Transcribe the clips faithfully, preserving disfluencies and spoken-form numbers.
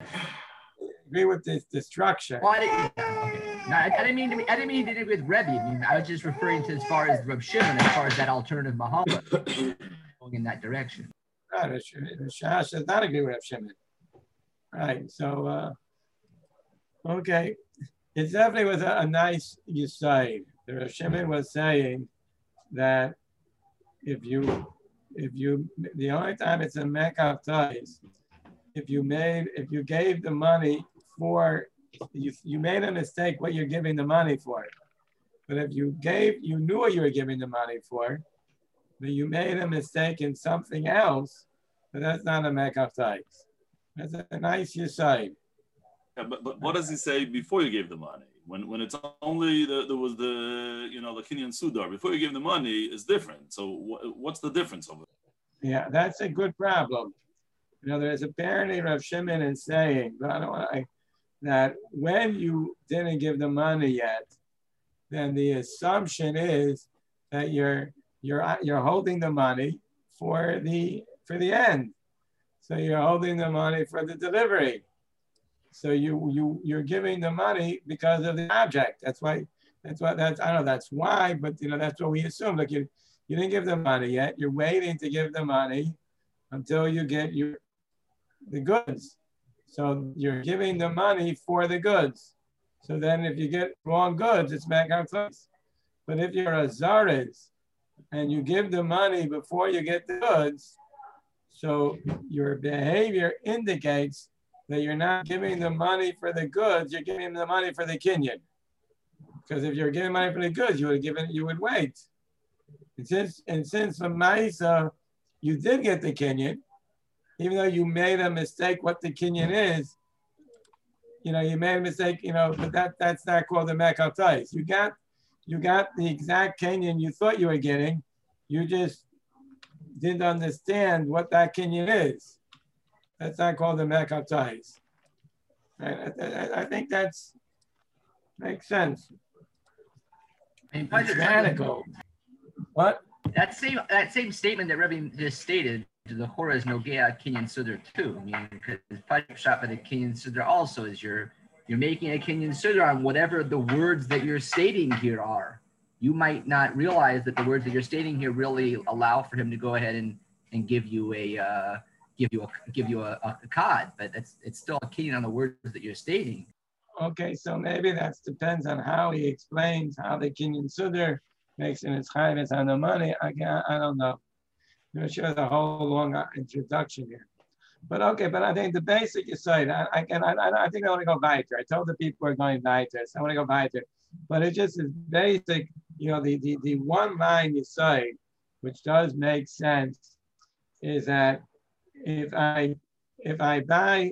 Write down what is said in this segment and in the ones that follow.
agree with this destruction. Well, I didn't, yeah, okay. No, I, I didn't mean to. Be, I didn't mean to do it with Rebbe. I mean, I was just referring to as far as Reb Shimon, as far as that alternative Mahalo going in that direction. Right, Shash does not agree with Reb Shimon. Right, so uh, okay, it definitely was a, a nice Yisai. The Reb Shimon was saying that if you, if you, the only time it's a mekav tais, if you made, if you gave the money for, you, you made a mistake what you're giving the money for. But if you gave, you knew what you were giving the money for, but you made a mistake in something else, but that's not a mekav tais. That's a nice Yisai. Yeah, but, but what does he say before you gave the money? When when it's only the, there was the you know the Kinyan Sudar before you give the money is different. So wh- what's the difference over there? Yeah, that's a good problem. You know, there's apparently Rav Shimon is saying, but I don't want to, that when you didn't give the money yet, then the assumption is that you're you're you're holding the money for the for the end. So you're holding the money for the delivery. So you you you're giving the money because of the object. That's why. That's what. That's I don't know. That's why. But you know that's what we assume. Like you, you didn't give the money yet. You're waiting to give the money until you get your the goods. So you're giving the money for the goods. So then if you get wrong goods, it's back on place. But if you're a zaris and you give the money before you get the goods, so your behavior indicates that you're not giving the money for the goods, you're giving the money for the kinyan. Because if you're giving money for the goods, you would have given, you would wait. And since and since the Maisa, you did get the kinyan, even though you made a mistake what the kinyan is, you know, you made a mistake, you know, but that that's not called the mekav tais. You got you got the exact kinyan you thought you were getting, you just didn't understand what that kinyan is. That's not called the mekav tais. Right? I, I, I think that's makes sense. And it's radical. What? That same that same statement that Rebbe just stated, the Hora is Nogea Kinyan Sudar too. I mean, because Pashap of the Kinyan Sudar also is you're you're making a Kinyan Sudar on whatever the words that you're stating here are. You might not realize that the words that you're stating here really allow for him to go ahead and, and give you a uh, give you a give you a, a cod, but it's it's still a Kinyan on the words that you're stating. Okay, so maybe that depends on how he explains how the Kinyan Sudar makes in its chayvus on the money. I I don't know. I'm sure the whole long introduction here. But okay, but I think the basic is right. I, I can I, I think I want to go weiter. I told the people we're going weiter, so I want to go weiter. But it just is basic, you know, the, the, the one line you say, which does make sense, is that if I if I buy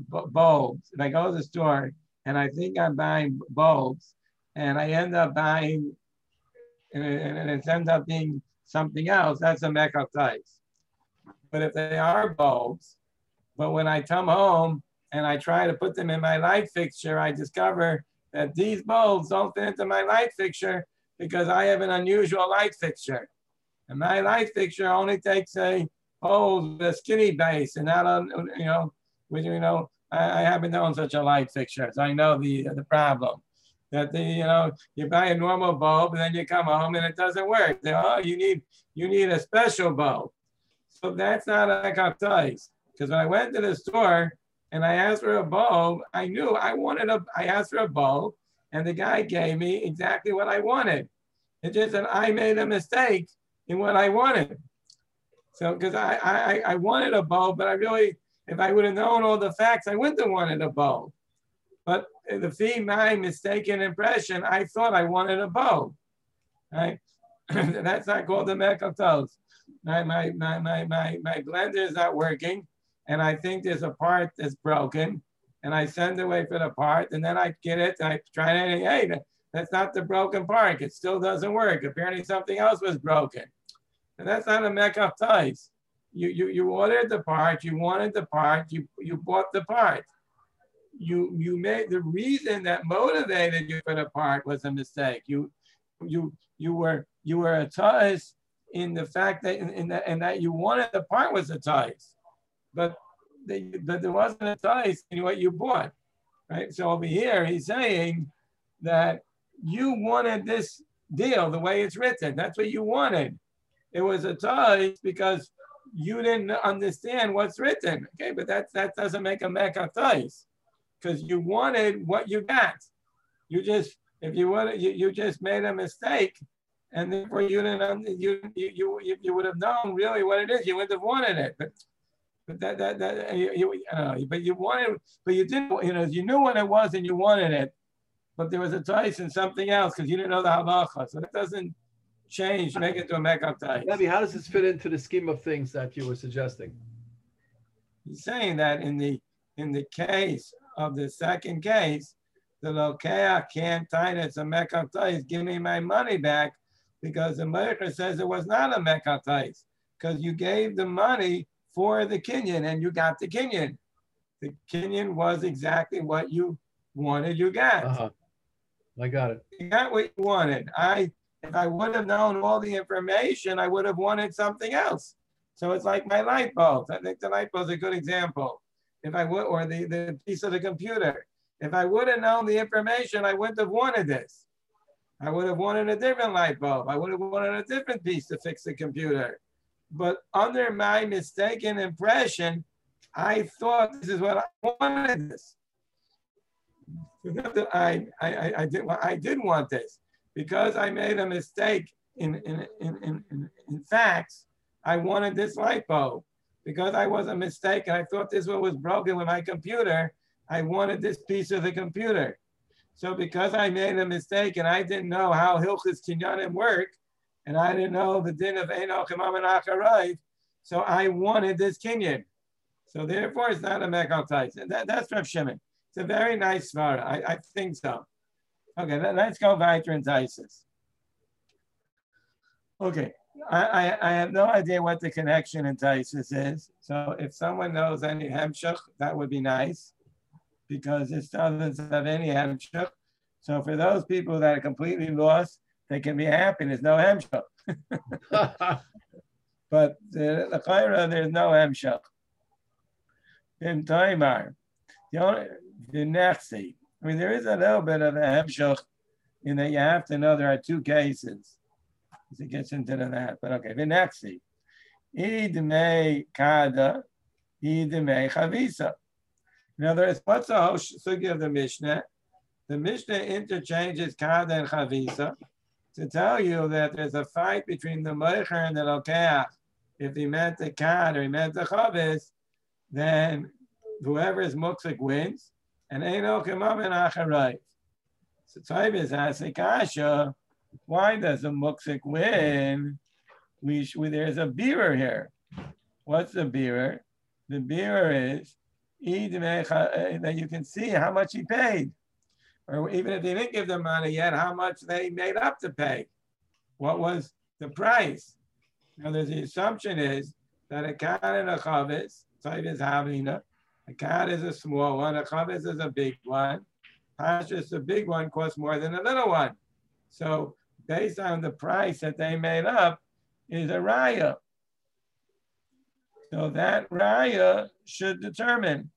bulbs, if I go to the store and I think I'm buying bulbs, and I end up buying, and it ends up being something else, that's a mekav tais. But if they are bulbs, but when I come home and I try to put them in my light fixture, I discover that these bulbs don't fit into my light fixture because I have an unusual light fixture. And my light fixture only takes a bulb with a skinny base, and not on, you know, with, you know, I, I haven't known such a light fixture, so I know the the problem. That the, you know, you buy a normal bulb and then you come home and it doesn't work. They, oh, you need you need a special bulb. So that's not a mekav tais. Because when I went to the store and I asked for a bulb, I knew I wanted a, I asked for a bulb and the guy gave me exactly what I wanted. It's just that I made a mistake in what I wanted. So, because I, I, I wanted a bulb, but I really, if I would have known all the facts, I wouldn't have wanted a bulb. But the fee, my mistaken impression, I thought I wanted a bulb, right? That's not called the mekav tais. My, my, my, my, my, my blender is not working, and I think there's a part that's broken, and I send away for the part, and then I get it, and I try to, hey, that's not the broken part. It still doesn't work. Apparently something else was broken. And that's not a mekav tais. You, you, you ordered the part, you wanted the part, you, you bought the part. You, you made the reason that motivated you for the part was a mistake. You, you, you were, you were a tais in the fact that, in, in, that, in that you wanted the part was a tais. But they, but there wasn't a tais in what you bought, right? So over here, he's saying that you wanted this deal the way it's written. That's what you wanted. It was a tais because you didn't understand what's written. Okay, but that that doesn't make a mekach tais, because you wanted what you got. You just if you would you, you just made a mistake, and therefore you didn't you you you, you would have known really what it is. You would have wanted it, but but that that, that you, you uh, but you wanted but you didn't you know you knew what it was and you wanted it, but there was a tais in something else because you didn't know the halacha. So that doesn't change, make it to a mekach tais. Rabbi, how does this fit into the scheme of things that you were suggesting? He's saying that in the in the case of the second case, the lokeach can't tie it. It's a mekach tais. Give me my money back, because the meicher says it was not a mekach tais, because you gave the money for the kinyan and you got the kinyan. The kinyan was exactly what you wanted. You got. Uh-huh. I got it. You got what you wanted. I. If I would have known all the information, I would have wanted something else. So it's like my light bulb. I think the light bulb is a good example. If I would, or the, the piece of the computer. If I would have known the information, I wouldn't have wanted this. I would have wanted a different light bulb. I would have wanted a different piece to fix the computer. But under my mistaken impression, I thought this is what I wanted this. I, I, I, did, I did want this. Because I made a mistake in, in, in, in, in facts, I wanted this light bulb. Because I was a mistake and I thought this one was broken with my computer, I wanted this piece of the computer. So because I made a mistake and I didn't know how Hilchos Kinyanim work, and I didn't know the din of Enoch and Acharayv, so I wanted this Kinyan. So therefore it's not a mekach tais. And that, that's Rav Shimon. It's a very nice svara. I, I think so. Okay, let's go weiter in Taisus. Okay, I, I, I have no idea what the connection in Taisus is. So if someone knows any hemshach, that would be nice, because this doesn't have any hemshach. So for those people that are completely lost, they can be happy. There's no hemshach. But the, the chayra, there's no hemshach. In Taimar, the only the nechsi. I mean, there is a little bit of a hemshach in that you have to know there are two cases. As it gets into that, but okay. V'nexi, idmei kada, idmei chavisa. In other words, what's the whole sugi of the Mishnah? The Mishnah interchanges kada and chavisa to tell you that there's a fight between the meicher and the lokeach. If he meant the kad or he meant the chavis, then whoever is muksik wins. And Eino Kemam and Acharayv. So Taibis asks Kasha, why does a muksik win? We, we there's a bearer here. What's the bearer? The bearer is that you can see how much he paid, or even if they didn't give the money yet, how much they made up to pay. What was the price? Now, there's the assumption is that a kad and a chavis, Taibis havina. A cat is a small one, a chavis is a big one. Pashtus, the big one, costs more than a little one. So based on the price that they made up is a raya. So that raya should determine.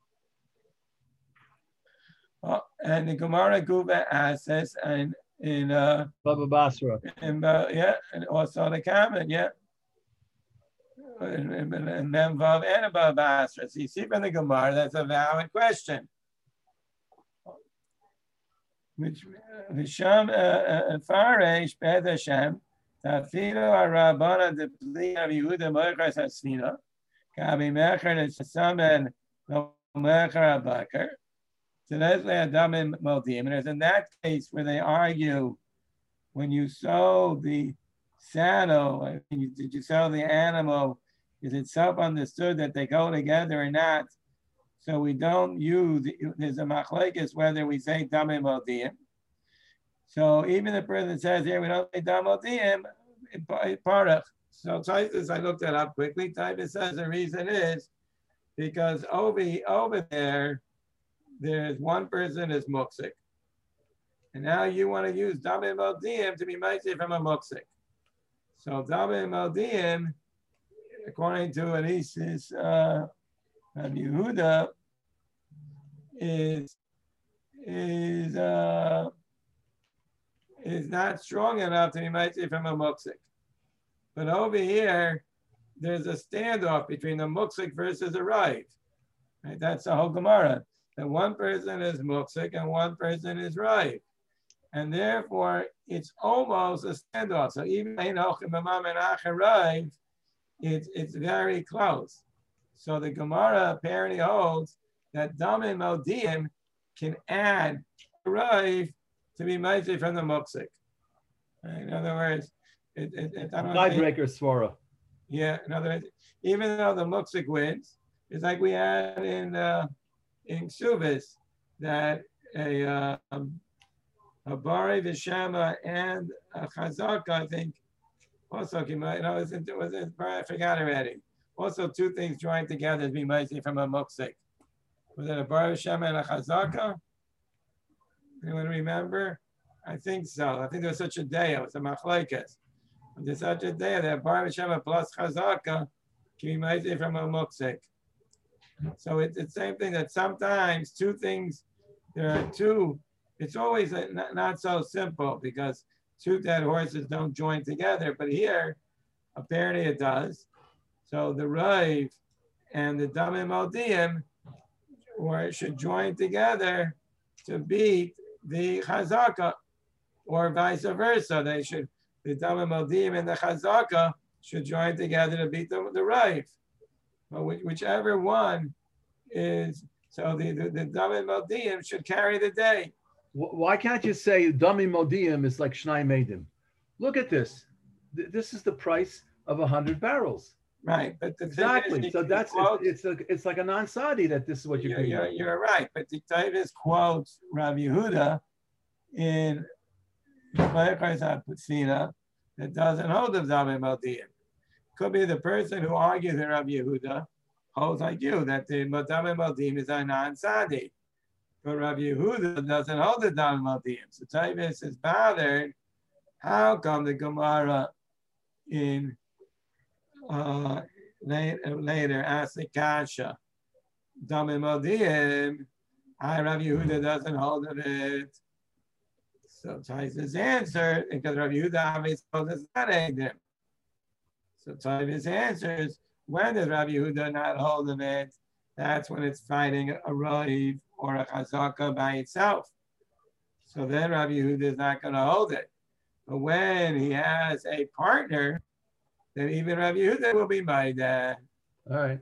Oh, and the Gemara Guba asks us, and in uh, Baba Basra. In, uh, yeah, and also the comment, yeah. And then Vav and above Asra. So you see from the Gemara, that's a valid question. Which Visham Faresh Bed Hashem Tafilu Arabana de Pli of Yehuda Mochas Hasfina Kabi Mecher and Samen no Mecher Abakar. So that's the Adam and Modim. And there's in that case where they argue when you sow the saddle, did you sell the animal? Is it self-understood that they go together or not? So we don't use, there's a machlekes whether we say damim modiyim. So even the person says here, we don't say damim modiyim, parach. So Titus, I looked that up quickly. Titus says the reason is because over, over there, there's one person is muksik. And now you want to use damim modiyim to be ma'aseh from a muksik. So damim modiyim, according to Elise's uh, Rabbi Yehuda is is uh, is not strong enough to be mitzvah from a muksik. But over here, there's a standoff between a muksik versus a rive. Right? That's the whole Gemara. That one person is muksik and one person is rive. And therefore, it's almost a standoff. So even in rive, it's, it's very close. So the Gemara apparently holds that Damim Modim can add rive to be mitzvah from the muksik. Right? In other words, it, it, it, I don't tiebreaker swara. Yeah, in other words, even though the muksik wins, it's like we had in uh, in Ksuvis that a uh, um, a Bari Vishama and a Chazaka, I think, also came out. You know, was it, was it, I forgot already. Also, two things joined together to be mitzvah from a muksik. Was it a Bari Vishama and a Chazaka? Anyone remember? I think so. I think there was such a day. It was a machlekes. There's such a day that Bar Shema plus Chazaka can be mitzvah from a muksik. So it's the same thing that sometimes two things, there are two, it's always a, not, not so simple because two dead horses don't join together. But here, apparently it does. So the Rive and the Damim Modim or should join together to beat the Chazaka, or vice versa. They should, the Damim Modim and the Chazaka should join together to beat the, the Rive. But which, whichever one is, so the, the, the Damim Modim should carry the day. Why can't you say Damim Modim is like Shnai Medim? Look at this. This is the price of a hundred barrels. Right, but the exactly. Is, so that's quotes, it's, it's a it's like a non-sadi that this is what you're you're, you're, you're right, but the Tavis quotes Rabbi Yehuda in that doesn't hold of Damim Modim. Could be the person who argues in Rabbi Yehuda holds like you that the Damim Modim is a non-sadi, but Rabbi Yehuda doesn't hold the Damim Modim. So Tavis is bothered. How come the Gemara in Uh, later, later asked the Kasha, Damim Modim, I Rabbi Yehuda doesn't hold of it. So Tais's answer, because Rabbi Yehuda obviously does not aid him. So Tais's answer is, when does Rabbi Yehuda not hold of it? That's when it's fighting a Rav or a Chazaka by itself. So then Rabbi Yehuda is not going to hold it. But when he has a partner, then even Rabbi Yehuda will be by that. All right.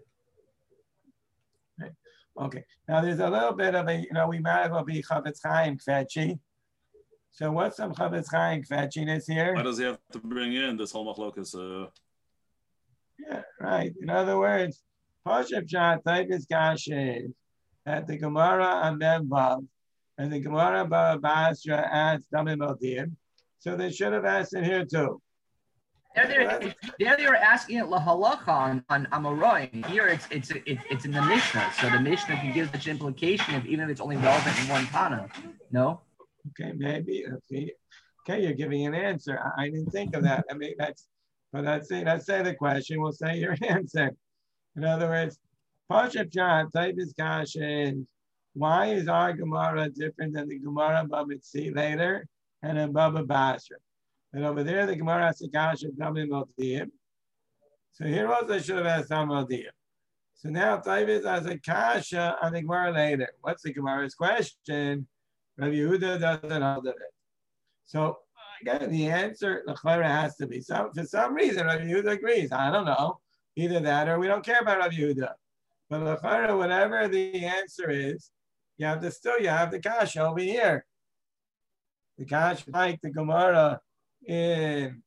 right. Okay. Now there's a little bit of a, you know, we might as well be Chavetz Chaim Kvetchi. So what's some Chavetz Chaim Kvetchiness here? Why does he have to bring in this whole machlokas? Uh... Yeah, right. In other words, Pashup Shah Taibis Kashes at the Gemara on Memvav and the Gemara Baba Basra adds Damim Modim. So they should have asked it here too. There, there, there they were asking it lahalacha on, on Amoraim. Here it's it's it, it's in the Mishnah, so the Mishnah can give such implication if even if it's only relevant in one Tana. No. Okay, maybe. Okay, okay, you're giving an answer. I, I didn't think of that. I mean, that's. But let's say let's say the question. We'll say your answer. In other words, Pashup Shah Taibis Kashin. Why is our Gemara different than the Gemara Baba Tzvi later and in Baba Basra? And over there, the Gemara has a kasha Damim Modim. So here also should have asked Damim Modim. So now Taibis has a kasha on the Gemara later. What's the Gemara's question? Rabbi Yehuda doesn't hold of it. So again, the answer, the Chayra has to be. So for some reason, Rabbi Yehuda agrees. I don't know. Either that or we don't care about Rabbi Yehuda. But the Chayra, whatever the answer is, you have to still, you have the kasha over here. The kasha, like the Gemara in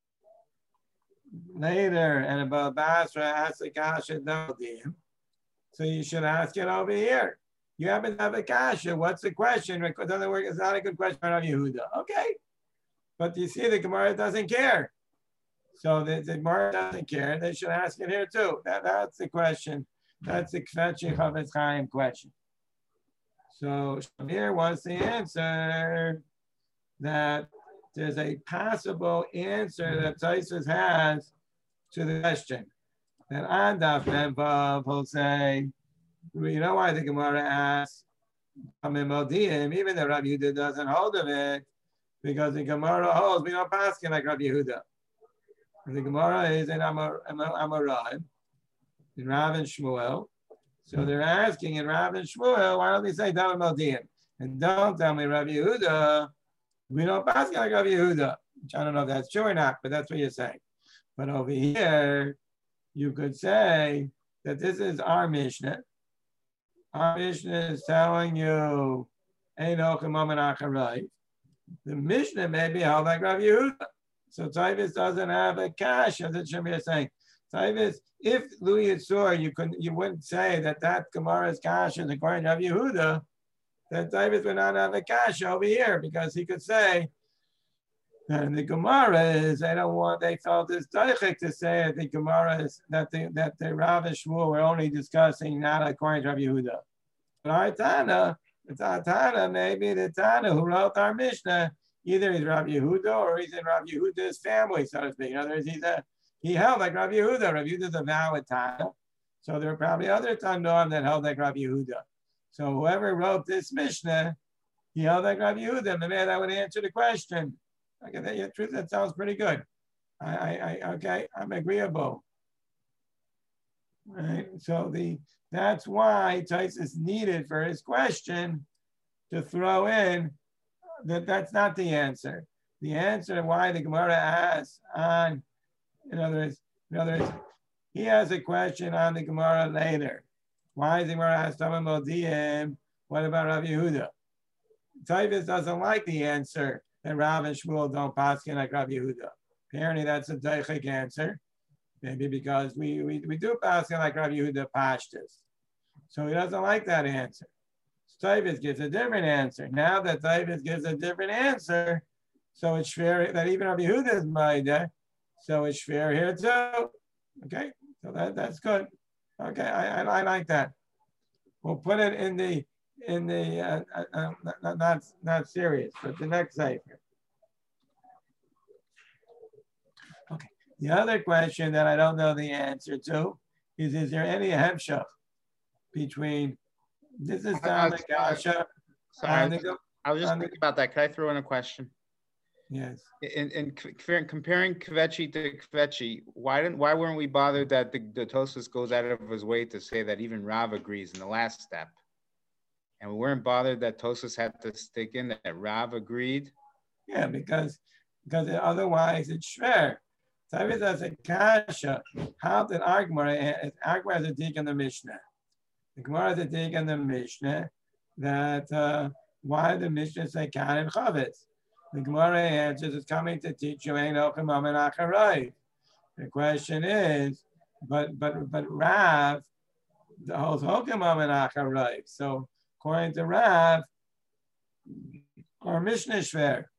later and about Basra asked a kasha Dadim. So you should ask it over here. You happen to have a kasha. What's the question? It doesn't work. It's not a good question on Yehuda. Okay. But you see, the Gemara doesn't care. So the, the Gemara doesn't care. They should ask it here too. That, that's the question. That's the Kvetchi Chavetz Chaim question. So Shamir wants the answer that there's a possible answer that Taisus has to the question. That on Daf Memvav will say you know why the Gemara asks, even though Rabbi Yehuda doesn't hold of it, because the Gemara holds, we don't pass like Rabbi Yehuda. The Gemara is in Amar, Amoraim, in Rav and Shmuel. So they're asking in Rav and Shmuel, why don't we say Damim Modiim? And don't tell me Rabbi Yehuda, we don't pass like Rabbi Yehuda. Which I don't know if that's true or not, but that's what you're saying. But over here, you could say that this is our Mishnah. Our Mishnah is telling you, Ein Ochem Omen Acharayv. The Mishnah may be held like Rabbi Yehuda. So Taivus doesn't have a cash, as it should be saying. Taivus, if Louis Yitzur, you couldn't, you wouldn't say that that Gemara's cash is according to Rabbi Yehuda, then Taivus would not have a cash over here, because he could say, and the Gemara is, they don't want, they felt it's daichik to say that the Gemara is, that the, that the Rav and Shmuel were only discussing not according to Rabbi Yehuda. But our Tana, it's our Tana, maybe the Tana who wrote our Mishnah, either he's Rabbi Yehuda or he's in Rabbi Yehuda's family, so to speak. In other words, he's a, he held like Rabbi Yehuda. Rabbi Yehuda's a valid Tana. So there are probably other Tanoim that held like Rabbi Yehuda. So whoever wrote this Mishnah, he held like Rabbi Yehuda. Maybe that would answer the question. Okay, that, yeah, truth, that sounds pretty good. I, I, I okay, I'm agreeable. Right. So the that's why Taisus needed for his question to throw in that that's not the answer. The answer why the Gemara asks on, in other words, in other words, he has a question on the Gemara later. Why is the Gemara asked Tamim Modiim? What about Rabbi Yehuda? Taivus doesn't like the answer that Rav and Shmuel don't paskin like Rabbi Yehuda. Apparently that's a daichik answer. Maybe because we, we, we do paskin like Rabbi Yehuda pashtus. So he doesn't like that answer. So Taivus gives a different answer. Now that Taivus gives a different answer, so it's fair that even Rabbi Yehuda is maida, so it's fair here too. Okay, so that, that's good. Okay, I, I, I like that. We'll put it in the in the uh, uh, uh, not not serious, but the next cipher. Okay. The other question that I don't know the answer to is: is there any hemshach between this is Dama Gasha? Sorry, I was, I was just thinking about that. Can I throw in a question? Yes. In, in comparing Kvetchi to Kvetchi, why didn't why weren't we bothered that the, the Tosfos goes out of his way to say that even Rav agrees in the last step? And we weren't bothered that Tosfos had to stick in that Rav agreed? Yeah, because because otherwise it's shver. Tavis has a kasha. How did Agmar, Agmar has a dig in the Mishnah. The Gemara has a dig in the Mishnah that uh, why did the Mishnah say Kan and Chavetz? The Gemara answers, it's coming to teach you ain't Ochem Omen Acharayv. The question is, but but but Rav, the whole Ochem Omen Acharayv. So according to Rav, our Mishnah is fair.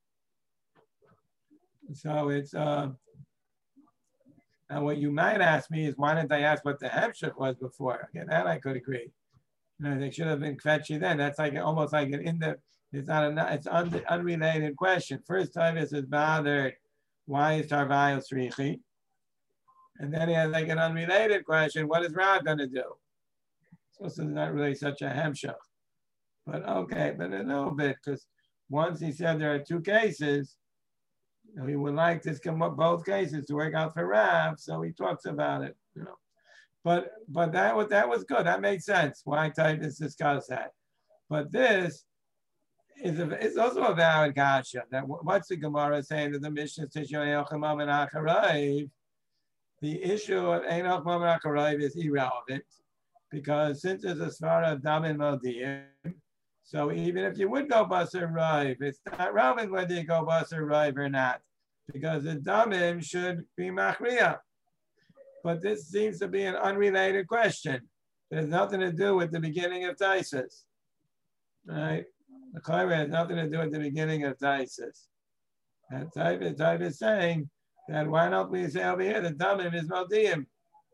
So it's uh, and what you might ask me is why didn't I ask what the hemshech was before? Okay, that I could agree. You know, they should have been kvetchi then. That's like almost like an in the. It's not a, it's un, unrelated question. First time is bothered, why is Tarvayos Richi? And then he has like an unrelated question, what is Rav going to do? So this is not really such a hemshach. But okay, but a little bit, because once he said there are two cases, we would like this come up both cases to work out for Rav, so he talks about it, you know. But but that was that was good. That made sense. Why Titus discuss that? But this is a, it's also a valid kasha. That what's the Gemara saying that the Mishnah says Yochemam and Acharayv? The issue of Enoch Mom and Acharayv is irrelevant because since it's a svara of Damin Modiim, so even if you would go Basar Rive, it's not relevant whether you go Basar Rive or not, because the Damim should be Machriya. But this seems to be an unrelated question. It has nothing to do with the beginning of Taisus. Right? The Chayra has nothing to do with the beginning of Taisus. And Taivus, Taivus is saying that why don't we say over here the Damim is Modiim?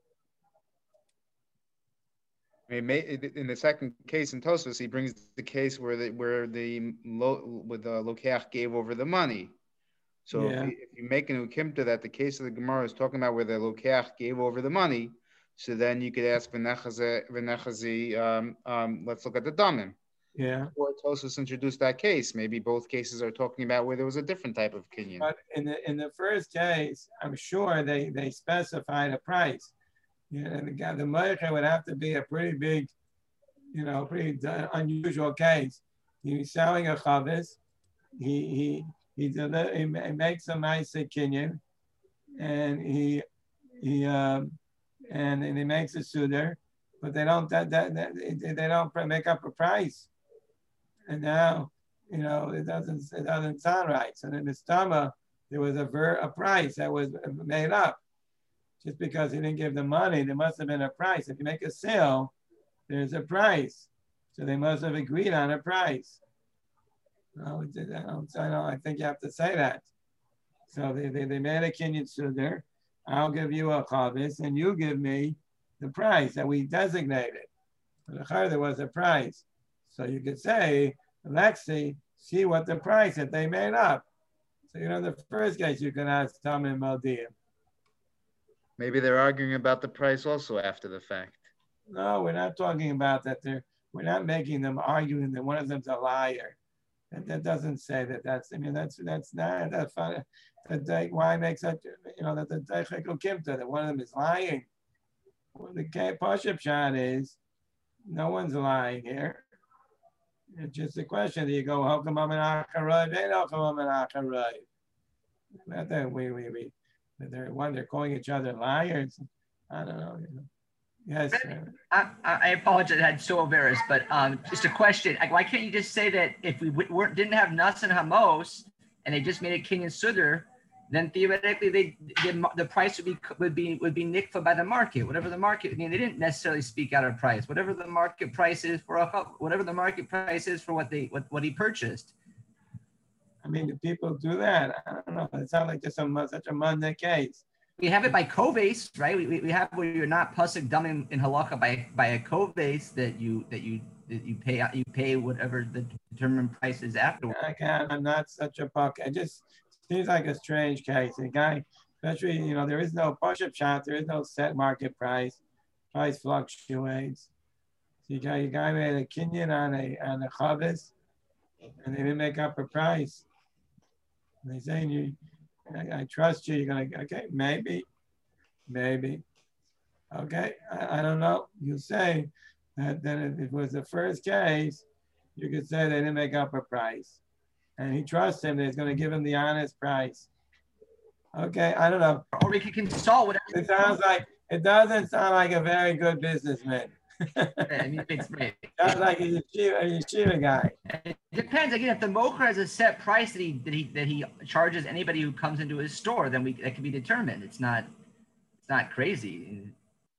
I mean, in the second case in Tosfos, he brings the case where the where the where the Lokeach gave over the money. So yeah. if, you, if you make an ukimta that the case of the Gemara is talking about where the Lokeach gave over the money, So then you could ask V'nechazi, V'nechazi, um, um, let's look at the Damim. Yeah. Before Tosus introduced that case, maybe both cases are talking about where there was a different type of kinyan. But in the in the first case, I'm sure they they specified a price. You know, the guy, the Meicher would have to be a pretty big, you know, pretty unusual case. He's selling a chavis. He he he, he makes a nice kinyan, and he he um and, and he makes a suitor, but they don't that, that, that they don't make up a price. And now, you know, it doesn't it doesn't sound right. So in the Stama, there was a ver, a price that was made up. Just because he didn't give the money, there must have been a price. If you make a sale, there's a price. So they must have agreed on a price. No, I don't, I, don't, I think you have to say that. So they, they, they made a kinyan suder. I'll give you a chavis, and you give me the price that we designated. But there was a price. So you could say, let's see, see what the price that they made up. So, you know, in the first case, you can ask Tamim Maldiim. Maybe they're arguing about the price also after the fact. No, we're not talking about that. They're, we're not making them arguing that one of them's a liar. That, that doesn't say that that's, I mean, that's, that's not, that's fine. That they, why make such, you know, that the Deichek Kimta, that one of them is lying. Well, the Pashup shot is, no one's lying here. It's just a question. Do you go, how come I'm an Acharai? They don't come I'm an Acharai. Not that we, we, we, they're, one, they're calling each other liars. I don't know. You know. Yes. I, I apologize, I had so embarrassed, but um, just a question. Like, why can't you just say that if we weren't, didn't have Nas and Hamos and they just made a Kinyan Sudar, then theoretically they, the, the price would be would be would be nikfa by the market, whatever the market. I mean, they didn't necessarily speak out a price. Whatever the market price is for a whatever the market price is for what they what, what he purchased. I mean, do people do that? I don't know. It sounds like just a, such a Monday case. We have it by koves, right? We, we have where you're not pasuk dumb in halacha by by a koves that you that you that you pay you pay whatever the determined price is afterwards. I can't. I'm not such a buck. I just. Seems like a strange case. The guy, especially, you know, there is no push-up shot. There is no set market price. Price fluctuates. So you got your guy made a kinyan on a on a chavis, and they didn't make up a price. And they saying you, I, I trust you. You're gonna okay, maybe, maybe, okay. I, I don't know. You say that then if it was the first case, you could say they didn't make up a price. And he trusts him that he's going to give him the honest price. Okay, I don't know. Or we can consult whatever. It sounds like, it doesn't sound like a very good businessman. I mean, it's great. Sounds like he's a yeshiva, a yeshiva guy. It depends. Again, if the mocher has a set price that he that he that he charges anybody who comes into his store, then we that can be determined. It's not it's not crazy.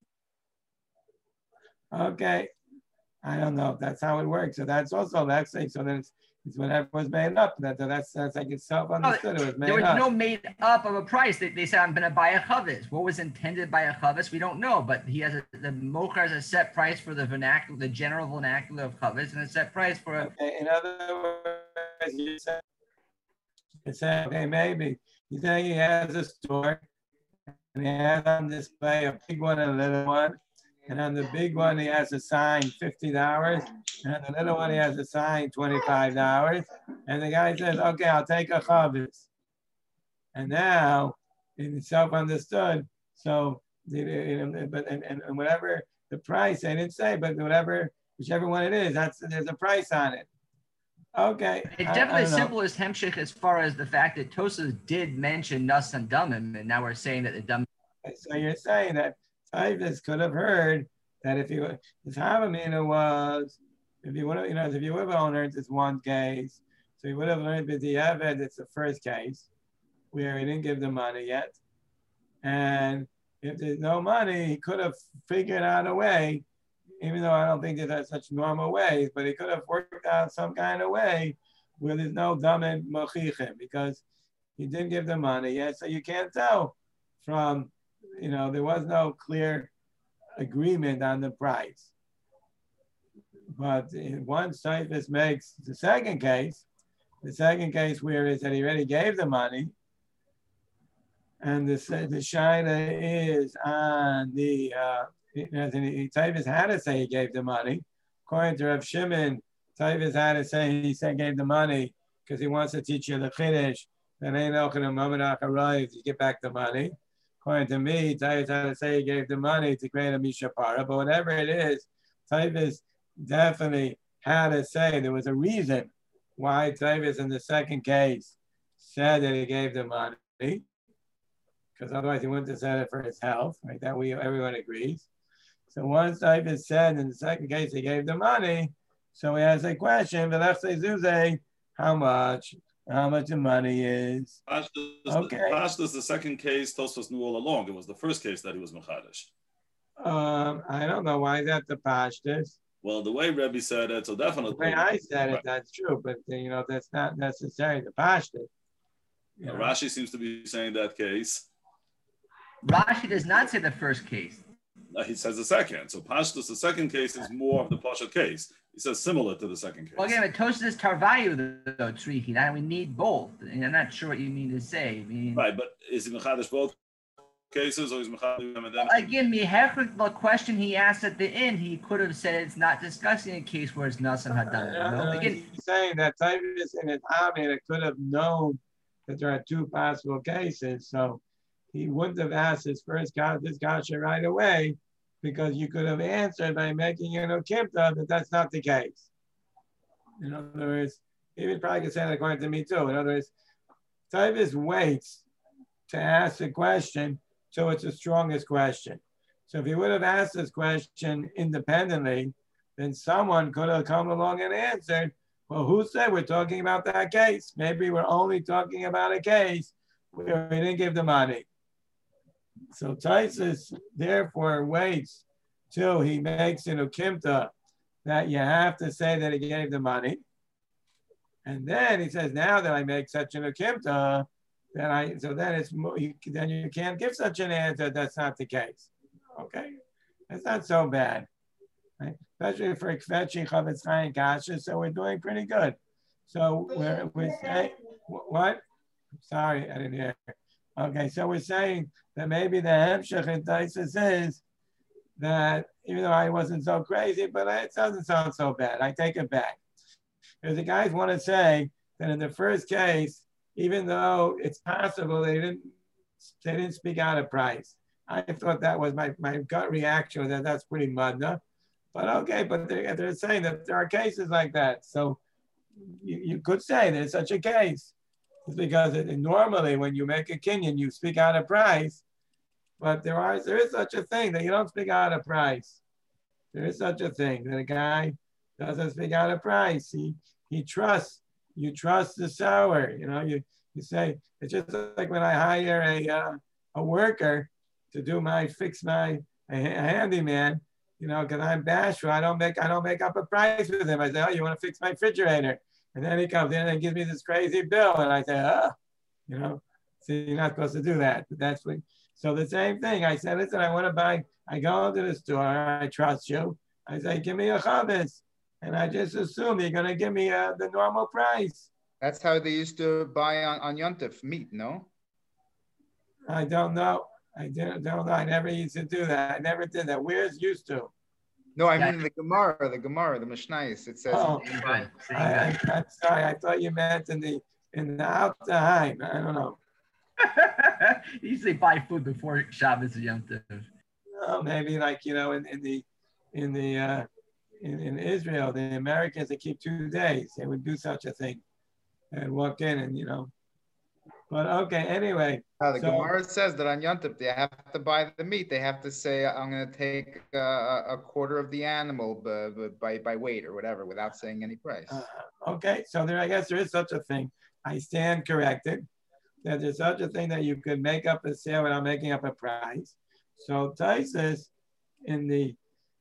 Okay, I don't know if that's how it works. So that's also that's so then it's. It's whatever was made up. That that's that's like it's self-understood. Oh, it was made there was up. no made up of a price. They, they said I'm going to buy a chavis. What was intended by a chavis, we don't know. But he has a, the mocher has a set price for the vernacular, the general vernacular of chavis, and a set price for a. Okay. In other words, you said, you said okay, maybe you say he has a store, and he has on display a big one and a little one, and on the big one he has a sign fifty dollars. And the little one, he has a sign twenty-five dollars. And the guy says, okay, I'll take a chavis. And now it's self-understood. So, but and, and whatever the price, they didn't say, but whatever, whichever one it is, that's there's a price on it. Okay. It's definitely as simple as hemshich as far as the fact that Tosas did mention Nas and Damim, and now we're saying that the Damim. So you're saying that Taivas could have heard that if he his Havamina was, if you would have, you know, if you would have learned it's one case, so he would have learned with the Eved, it's the first case where he didn't give the money yet. And if there's no money, he could have figured out a way, even though I don't think there's such normal ways, but he could have worked out some kind of way where there's no damen mochichim because he didn't give the money yet. So you can't tell from, you know, there was no clear agreement on the price. But once Taifus makes the second case, the second case where is that he already gave the money, and the the shayla is on the uh, Tavis had to say he gave the money. According to Rav Shimon, Tavis had to say he said gave the money because he wants to teach you the Chiddush. Then ain't no the moment arrives, you get back the money. According to me, Tavis had to say he gave the money to create a Mishapara. But whatever it is, Tavis definitely had to say there was a reason why Tavis in the second case said that he gave the money, because otherwise he wouldn't have said it for his health, right? That we everyone agrees. So once Tavis said in the second case he gave the money, so he has a question, how much? How much the money is? Pashtus, okay. Pashtus, the second case, Tosfos knew all along. It was the first case that he was Mechadish. Um, I don't know why that the Pashtus. Well, the way Rebbe said it, so definitely. The way I said it, right. That's true, but you know that's not necessarily the Pashtus. You know, Rashi seems to be saying that case. Rashi does not say the first case. No, he says the second. So Pashtus, the second case is more of the Pasha case. He says similar to the second case. Well, again, but Tosfos Tarvayu, though, Triki, and we need both. And I'm not sure what you mean to say. I mean, right, but is he Mechadish both cases, or is Mechadish them and then? Again, the question he asked at the end, he could have said it's not discussing a case where it's Nasan Hadan. You know? Again, he's saying that Tavis in his Amir could have known that there are two possible cases, so he wouldn't have asked his first this kasha right away, because you could have answered by making an okimta that that's not the case. In other words, he would probably could say that according to me too. In other words, Tavis waits to ask the question so it's the strongest question. So if he would have asked this question independently, then someone could have come along and answered, well, who said we're talking about that case? Maybe we're only talking about a case where we didn't give the money. So Taisus therefore waits till he makes an ukimta that you have to say that he gave the money. And then he says, now that I make such an ukimta, then I, so then it's, you, then you can't give such an answer. That's not the case. Okay. That's not so bad. Right? Especially for Kvetchi, Chavetz Chaim, Kasha. So we're doing pretty good. So we're, we're saying, what? Sorry, I didn't hear. Okay, so we're saying that maybe the Hemshech in Taisus is that even though I wasn't so crazy, but it doesn't sound so bad. I take it back. Because the guys want to say that in the first case, even though it's possible they didn't they didn't speak out a price. I thought that was my, my gut reaction was that that's pretty mudna. But okay, but they're, they're saying that there are cases like that. So you, you could say there's such a case. It's because it, normally when you make a kinyan, you speak out a price. But there are there is such a thing that you don't speak out a price. There is such a thing that a guy doesn't speak out a price. He he trusts. You trust the seller. You know, you, you say, it's just like when I hire a uh, a worker to do my, fix my, a, a handyman, you know, because I'm bashful, I don't make, I don't make up a price with him. I say, oh, you want to fix my refrigerator? And then he comes in and gives me this crazy bill. And I say, oh, you know, see, you're not supposed to do that. But that's what, so the same thing. I said, listen, I want to buy, I go into the store, I trust you. I say, give me a chavis. And I just assume you're going to give me uh, the normal price. That's how they used to buy on, on Yontif meat, no? I don't know. I don't know. I never used to do that. I never did that. Where's used to? No, I mean the Gemara, the Gemara, the Mishnayos. It says. Oh, I, I, I'm sorry. I thought you meant in the in the Altaheim. I don't know. You say buy food before Shabbos and Yom Tov. No, maybe like you know in, in the in the uh, in, in Israel, the Americans they keep two days. They would do such a thing and walk in and you know. But okay, anyway. Uh, the so, Gemara says that on Yom Tov, they have to buy the meat. They have to say, I'm going to take uh, a quarter of the animal by, by, by weight or whatever without saying any price. Uh, okay, so there, I guess there is such a thing. I stand corrected that there's such a thing that you could make up a sale without making up a price. So Taisus, in the,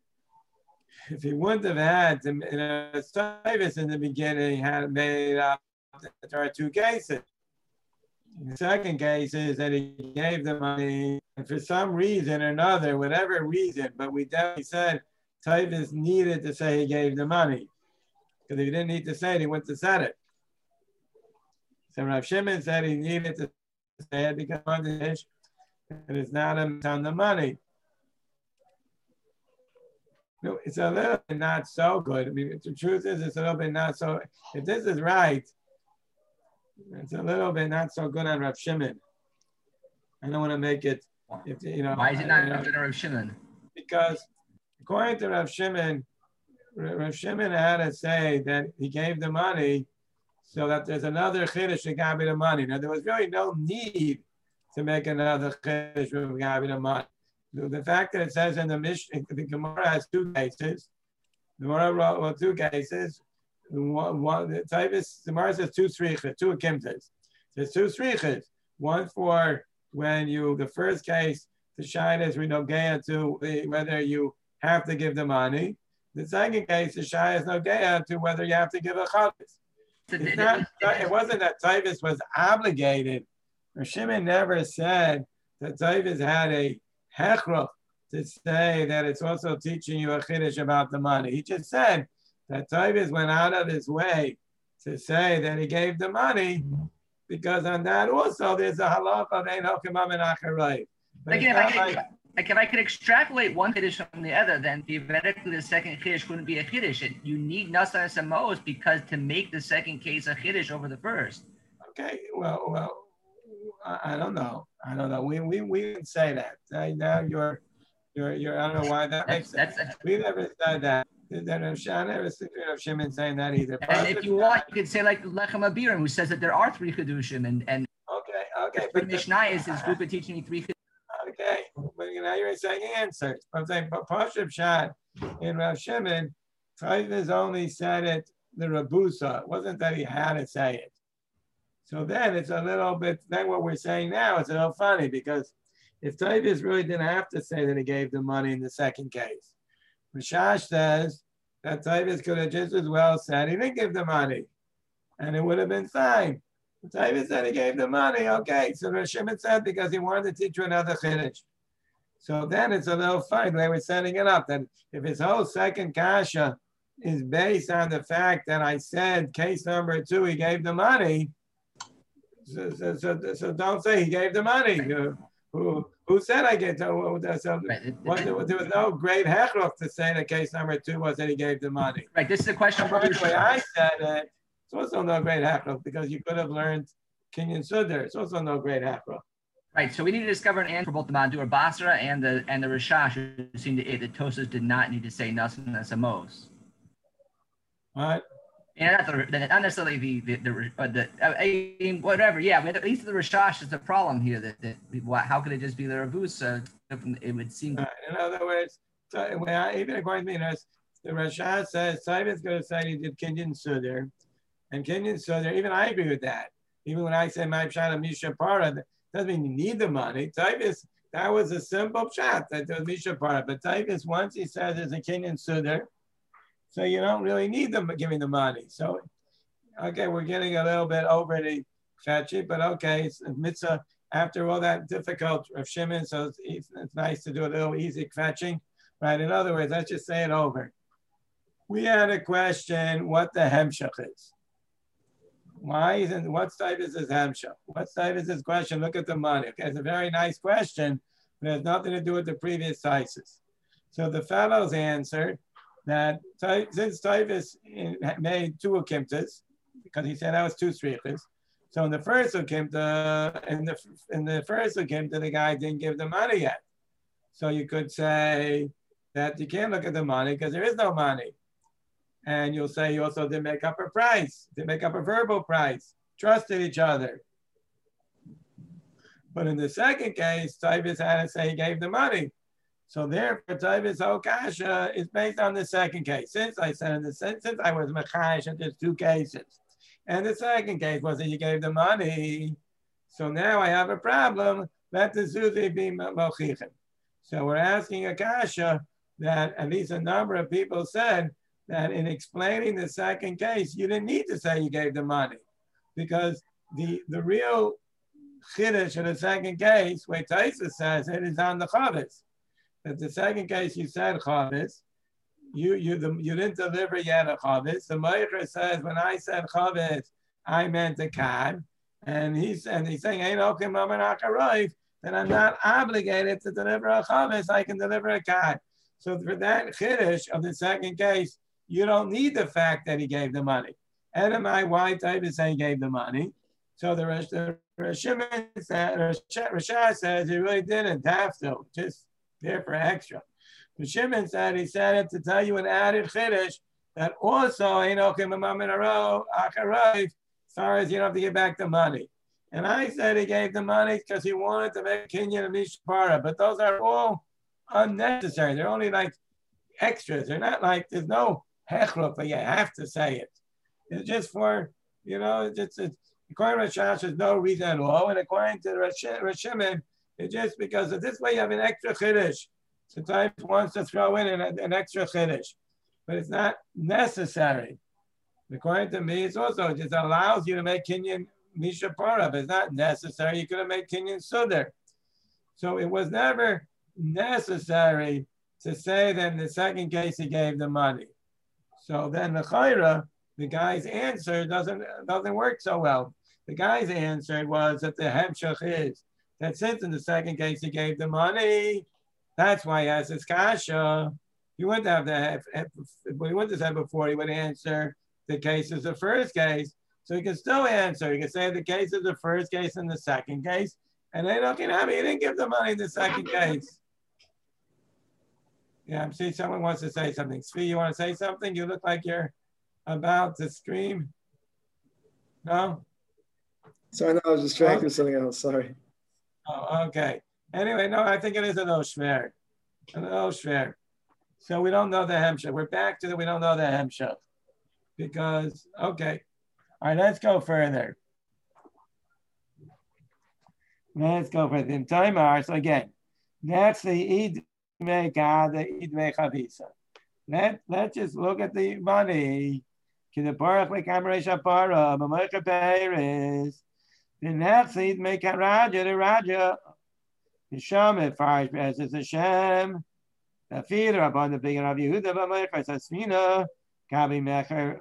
if he wouldn't have had to, in a service in the beginning, had made up, there are two cases. The second case is that he gave the money, and for some reason or another, whatever reason, but we definitely said Tavis needed to say he gave the money. Because if he didn't need to say it, he wouldn't have said it. So Rav Shimon said he needed to say it because it is not on the money. no, it's a little bit not so good. I mean, the truth is, it's a little bit not so. If this is right, it's a little bit not so good on Rav Shimon. I don't want to make it. If you know, why is it not you know, good on Rav Shimon? Because according to Rav Shimon, Rav Shimon had to say that he gave the money so that there's another chiddush to Gabi the money. Now there was really no need to make another chiddush with Gabi the money. The, the fact that it says in the Mishnah, the Gemara has two cases. The Gemara wrote well, two cases. One, one the Tavis, the Gemara says two srichas, two akimtas. There's two srichas. One for when you, the first case, the shayla is renogea to whether you have to give the money. The second case, the shayla is nogea to whether you have to give a chavis. It's not, it wasn't that Tavis was obligated. Shimon never said that Tavis had a hechrach to say that it's also teaching you a chiddush about the money. He just said that Tavis went out of his way to say that he gave the money because on that also there's a halach of ein hokimam and acharayv. Like if, I could, like if I could extrapolate one chiddush from the other, then theoretically the second chiddush wouldn't be a chiddush. It, you need nasa samos because to make the second case a chiddush over the first. Okay, well, well, I, I don't know. I don't know. We we we didn't say that. Uh, now you're you're you're. I don't know why that makes sense. We never said that. That I never seen Rav Shimon saying that either. And if you want, you could say like Lechem Abiram, who says that there are three chedushim, and and okay, okay. But Mishnah is his group of teaching me three. Okay, but now you're saying answers. I'm saying Pashup Shad in Rav Shimon, Tavis only said it the Rabusa. It wasn't that he had to say it. So then it's a little bit. Then what we're saying now is a little funny because if Tavis really didn't have to say that he gave the money in the second case, Rashash says that Tavis could have just as well said he didn't give the money, and it would have been fine. Tavis said he gave the money, okay. So Rav Shimon said because he wanted to teach you another chiddush. So then it's a little funny the way we're setting it up. That if his whole second kasha is based on the fact that I said case number two, he gave the money. So, so, so, so don't say he gave the money. Who who said I gave the so what, there, there was no great hechrach to say that case number two was that he gave the money. Right. This is a question. By the way, I said it. It's also no great hechrach because you could have learned Kinyan Sudar. It's also no great hechrach. Right. So we need to discover an answer for both the Madur Basra and the and the Rashash, who seemed to that Tosas did not need to say nothing as a Mos. What? And not, the, not necessarily the the, the, uh, the uh, I mean, whatever. Yeah, but at least the Rashash is the problem here. That, that how could it just be the Ravusa? It would seem. Right. In other words, so when I, even according to me, the Rashash says Tavis is going to say he did Kinyan Sudar, and Kinyan Sudar. Even I agree with that. Even when I say my pshat of Misha Para, that doesn't mean you need the money. Tavis, that was a simple pshat that was Misha Para. But Tavis, once he says it's a Kinyan Sudar, so you don't really need them giving the money. So, okay, we're getting a little bit over the fetchy, but okay, it's a mitzvah. After all that difficult Rav Shimon, so it's, it's, it's nice to do a little easy fetching, right? In other words, let's just say it over. We had a question, what the hemshach is. Why isn't, what type is this hemshach? What type is this question? Look at the money. Okay, it's a very nice question, but it has nothing to do with the previous thesis. So the fellows answered that since Tavis made two akimtas, because he said that was two strichas, so in the first akimta, in the in the first akimta, the guy didn't give the money yet. So you could say that you can't look at the money because there is no money. And you'll say you also didn't make up a price, didn't make up a verbal price, trusted each other. But in the second case, Tavis had to say he gave the money. So therefore, Tavis Okasha is based on the second case. Since I said in the since I was Mechayish, and there's two cases. And the second case was that you gave the money. So now I have a problem. Let the Zuzi be Mochichim. So we're asking Akasha that at least a number of people said that in explaining the second case, you didn't need to say you gave the money. Because the, the real chiddush in the second case, where Taisa says it, is on the chavis. That the second case you said chavis, you you the, you didn't deliver yet a chavis. The Meicher says when I said chavis, I meant a kad, and he's and he's saying ain't okay, mama then I'm not obligated to deliver a chavis. I can deliver a kad. So for that chiddush of the second case, you don't need the fact that he gave the money. Edamai, why type is saying he gave the money? So the Rosh Hashanah says he really didn't have to, just there for extra. The Shimon said he said it to tell you an added chiddush that also Enochim Amaminaro Acharayv, as far as you don't have to give back the money. And I said he gave the money because he wanted to make Kinyan and Mishpara, but those are all unnecessary. They're only like extras. They're not like, there's no hechruf, but you have to say it. It's just for, you know, it's just, it's, according to Rosh Hashanah, there's no reason at all. And according to Rosh Shimon, it's just because of this way you have an extra chiddush. Sometimes wants to throw in an, an extra chiddush, but it's not necessary. According to me, it's also, it just allows you to make Kinyan Misha Parah, but it's not necessary. You could have made Kinyan Sudar. So it was never necessary to say that in the second case he gave the money. So then the Chayra, the guy's answer doesn't, doesn't work so well. The guy's answer was that the Hemshach is that since in the second case he gave the money, that's why he has his kasha. He wouldn't have that. What he wouldn't have said before, he would answer the case as the first case. So he can still answer. He can say the case is the first case and the second case. And they don't get happy. He didn't give the money in the second case. Yeah, I'm seeing someone wants to say something. Svi, you want to say something? You look like you're about to scream. No? Sorry, no, I was distracted with something else. Sorry. Oh, okay. Anyway, no, I think it is an Oshver. An Oshver. So we don't know the Hemshach. We're back to the we don't know the Hemshach. Because, okay. All right, let's go further. Let's go further. In Taimar, so again, that's the Id Meka, the Id Mechavisa. Let, let's just look at the money. The Baruch Lekameresha Para, Mamecha Peres. The next Id Meka Raja, the Raja. The Shem, Farish Bez is Hashem. The feeder upon the big Rav Yehuda, Mamecha Sasmina, Kavi Mecher,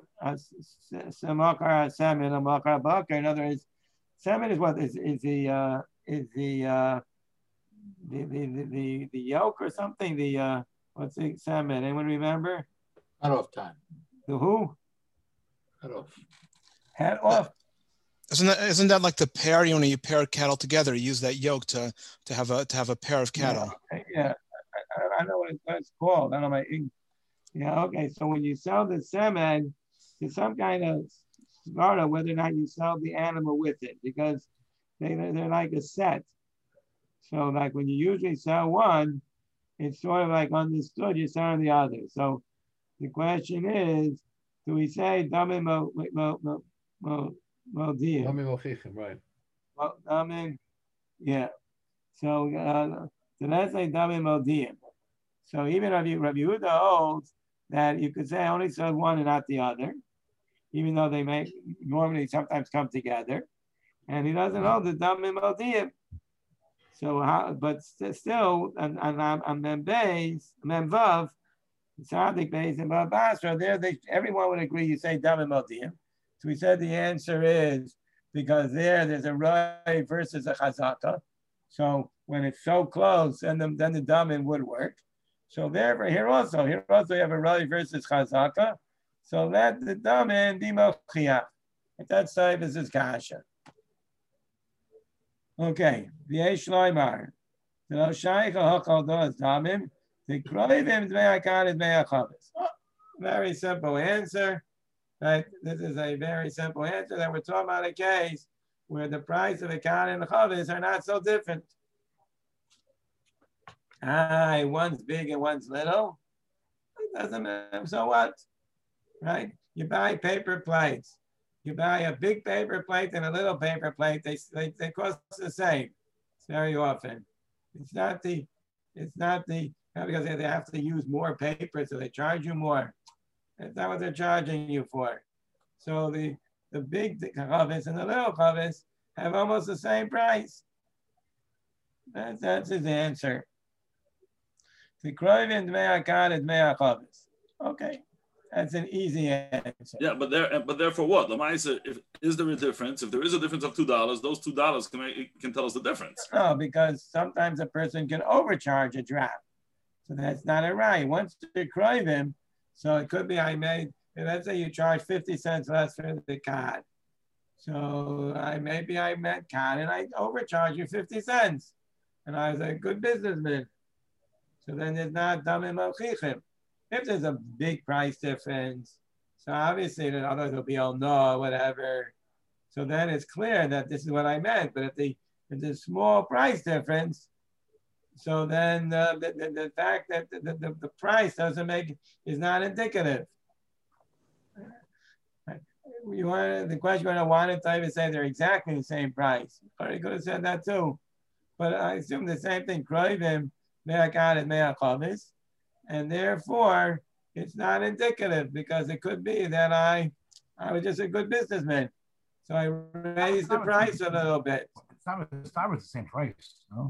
Samakar, Salmon, Amakar, Bakar. In other words, salmon is what is, is the, uh, is the, uh, the, the, the, the, the yolk or something? The, uh, what's the salmon? Anyone remember? Head off time. The who? Head off. Head off. Isn't that isn't that like the pair? You know, when you pair cattle together, you use that yoke to to have a to have a pair of cattle. Yeah, yeah. I, I know what, it, what it's called. I don't know my yeah. Okay, so when you sell the semen, there's some kind of svara whether or not you sell the animal with it because they they're like a set. So like when you usually sell one, it's sort of like understood you're selling the other. So the question is, do we say damim mo mo mo mo Modim. Right. Well, Damin, yeah. So, uh, so let's say Damin Modim. So even Rabbi, Rabbi Yehuda holds that you could say I only sell one and not the other, even though they may normally sometimes come together. And he doesn't hold the Damin Modim. So, how, but still, and and Membeis, Memvav, Sadik Beis, and Babasra, there they everyone would agree you say Damin Modim. So we said the answer is because there there's a Rai versus a Chazaka. So when it's so close, then the, then the Damin would work. So there, here also, here also you have a Rai versus Chazaka. So let the Damin be Mochiach. That side is his Kasha. Okay, the Eish Loimar. The Shaykha Hakal does Damin. The Kroivim Dmei Akad Dmei Achavis. Very simple answer. Right, this is a very simple answer that we're talking about a case where the price of a car and the chavis are not so different. Ah, one's big and one's little. It doesn't matter. So what? Right? You buy paper plates. You buy a big paper plate and a little paper plate. They they, they cost the same. It's very often. It's not the. It's not the not because they have to use more paper, so they charge you more. That's not what they're charging you for. So the, the big chavis and the little chavis have almost the same price. That's, that's his answer. The kroivin dmei akad dmei chavis. Okay, that's an easy answer. Yeah, but there, but therefore what? Lamaisa, if is there a difference? If there is a difference of two dollars, those two dollars can make, can tell us the difference. No, because sometimes a person can overcharge a draft. So that's not a right. Once you crave him, so it could be I made, let's say you charge fifty cents less for the card. So I maybe I met card and I overcharge you fifty cents. And I was a good businessman. So then it's not damim alchichim. If there's a big price difference, so obviously the others will be all no or whatever. So then it's clear that this is what I meant. But if the if there's a small price difference, so then uh, the, the, the fact that the, the, the price doesn't make is not indicative. You want the question I wanted to even say they're exactly the same price. Or he could have said that too. But I assume the same thing. Kroivim, me'akad and me'achavis. And therefore, it's not indicative because it could be that I I was just a good businessman. So I raised the price a little bit. It's not, it's not the same price, no?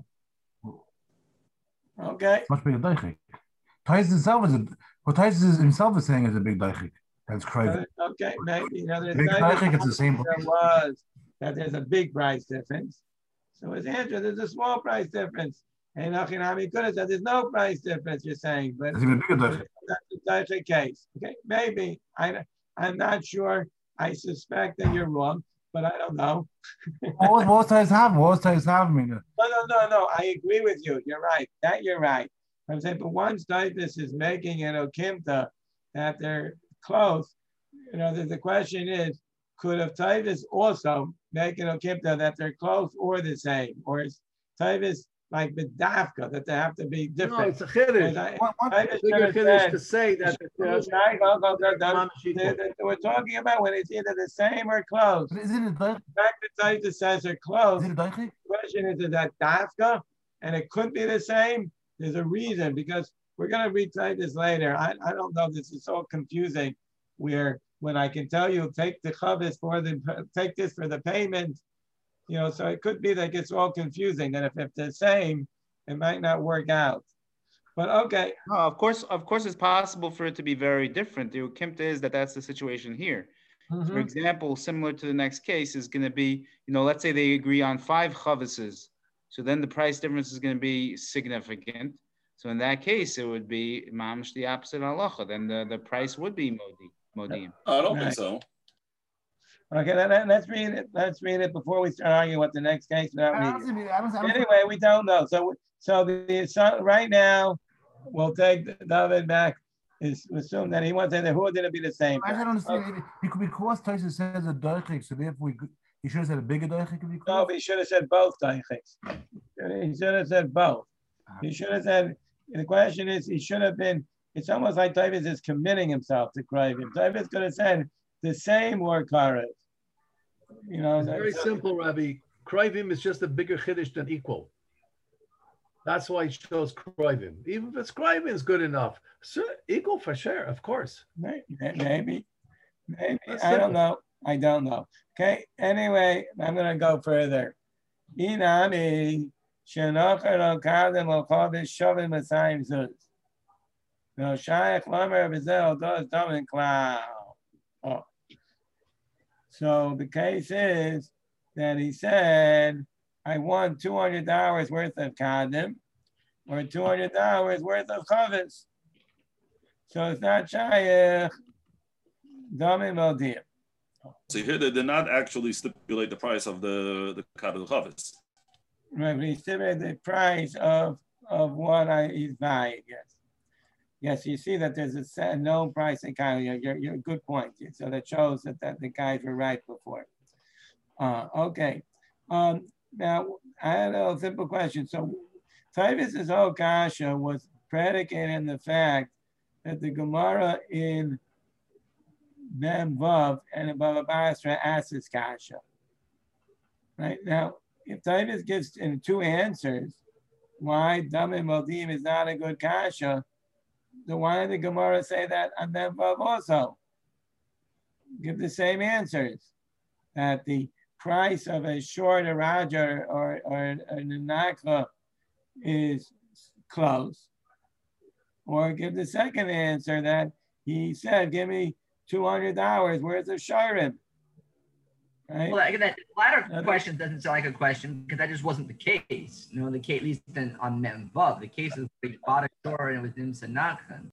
Okay. It's much bigger daichik. Tais himself is a, what Tais himself is saying is a big daichik. That's crazy. Okay, maybe you know, there's big daichik, it's the same there was that there's a big price difference. So his answer, there's a small price difference. And Achinami could have said there's no price difference, you're saying, but it's even bigger daichik. That's the case. Okay, maybe. I, I'm not sure. I suspect that you're wrong, but I don't know. What what Tais have? What Tais have me? No, no, no, no. I agree with you. You're right. That you're right. I'm saying, but once Titus is making an okimta that they're close, you know, the, the question is, could have Titus also make an okimta that they're close or the same, or is Titus like the dafka that they have to be different? No, it's a chiddush. I, One, one Titus bigger should have chiddush said- to say that you know, right, go, go, go, go. The- the- we're talking about when it's either the same or close. But isn't it daichik? The fact that Titus says they're close, Is it daichik? the question is, is that dafka? And it could be the same. There's a reason because we're going to recite this later. I, I don't know. This is so confusing where when I can tell you, take the chavis for the, take this for the payment, you know, so it could be that it's all confusing. And if, if they're the same, it might not work out. But okay. No, of course, of course, it's possible for it to be very different. The ukimta is that that's the situation here. Mm-hmm. For example, similar to the next case is going to be, you know, let's say they agree on five chavises. So then the price difference is going to be significant. So in that case, it would be mamish the opposite halacha. Then the, the price would be modi, modim. I don't Right. think so. Okay, let, let- let's read it. Let's read it before we start arguing what the next case. Without I reading it. don't see- I don't see- I don't see- Anyway, we don't know. So, so the so right now, we'll take David back. Is assume that he wants to say that who did it be the same? I don't understand. It could be because Tyson says a daichik, so therefore we could, he should have said a bigger daichik. If he could. No, but he should have said both daichiks. He should have said both. He should have said. The question is, he should have been. It's almost like David is committing himself to Krivim. David could have said the same or karet. You know, It's very so- simple, Rabbi. Krivim is just a bigger chiddush than equal. That's why he chose Krivim. Even if it's Krivim is good enough. So, equal for sure, of course. Maybe, maybe, maybe. That's I don't simple. know. I don't know. Okay. Anyway, I'm gonna go further. Inami shenocher lo kadem lo chodesh shovim masayim zuz. No shaykh lamer b'zel does daven klal. Oh. So the case is that he said, I won two hundred dollars worth of kadem or two hundred dollars worth of chavis. So it's not shaykh daven modim. So here they did not actually stipulate the price of the the kadul chavis. Right, but he stipulated the price of, of what I, he's buying, yes. Yes, you see that there's a set, no price in Kyle. You're, you're, you're good point. So that shows that, that the guys were right before. Uh, okay. Um, now, I had a simple question. So, Tavis' whole kasha was predicated on the fact that the Gemara in Mem Vav and in Baba Basra asks kasha. Right now, if Tavis gives in two answers why Damim Modim is not a good kasha, then why did the Gemara say that on Mem Vav also? Give the same answers. That the price of a short Raja or, or an Nakla is close. Or give the second answer that he said, give me two hundred dollars worth of Sharim. Right? Well, like, that latter Other- question doesn't sound like a question because that just wasn't the case. You know, the case, at least in, on Mem Vav, the case is we bought a shore and it was Nimsa Nachman.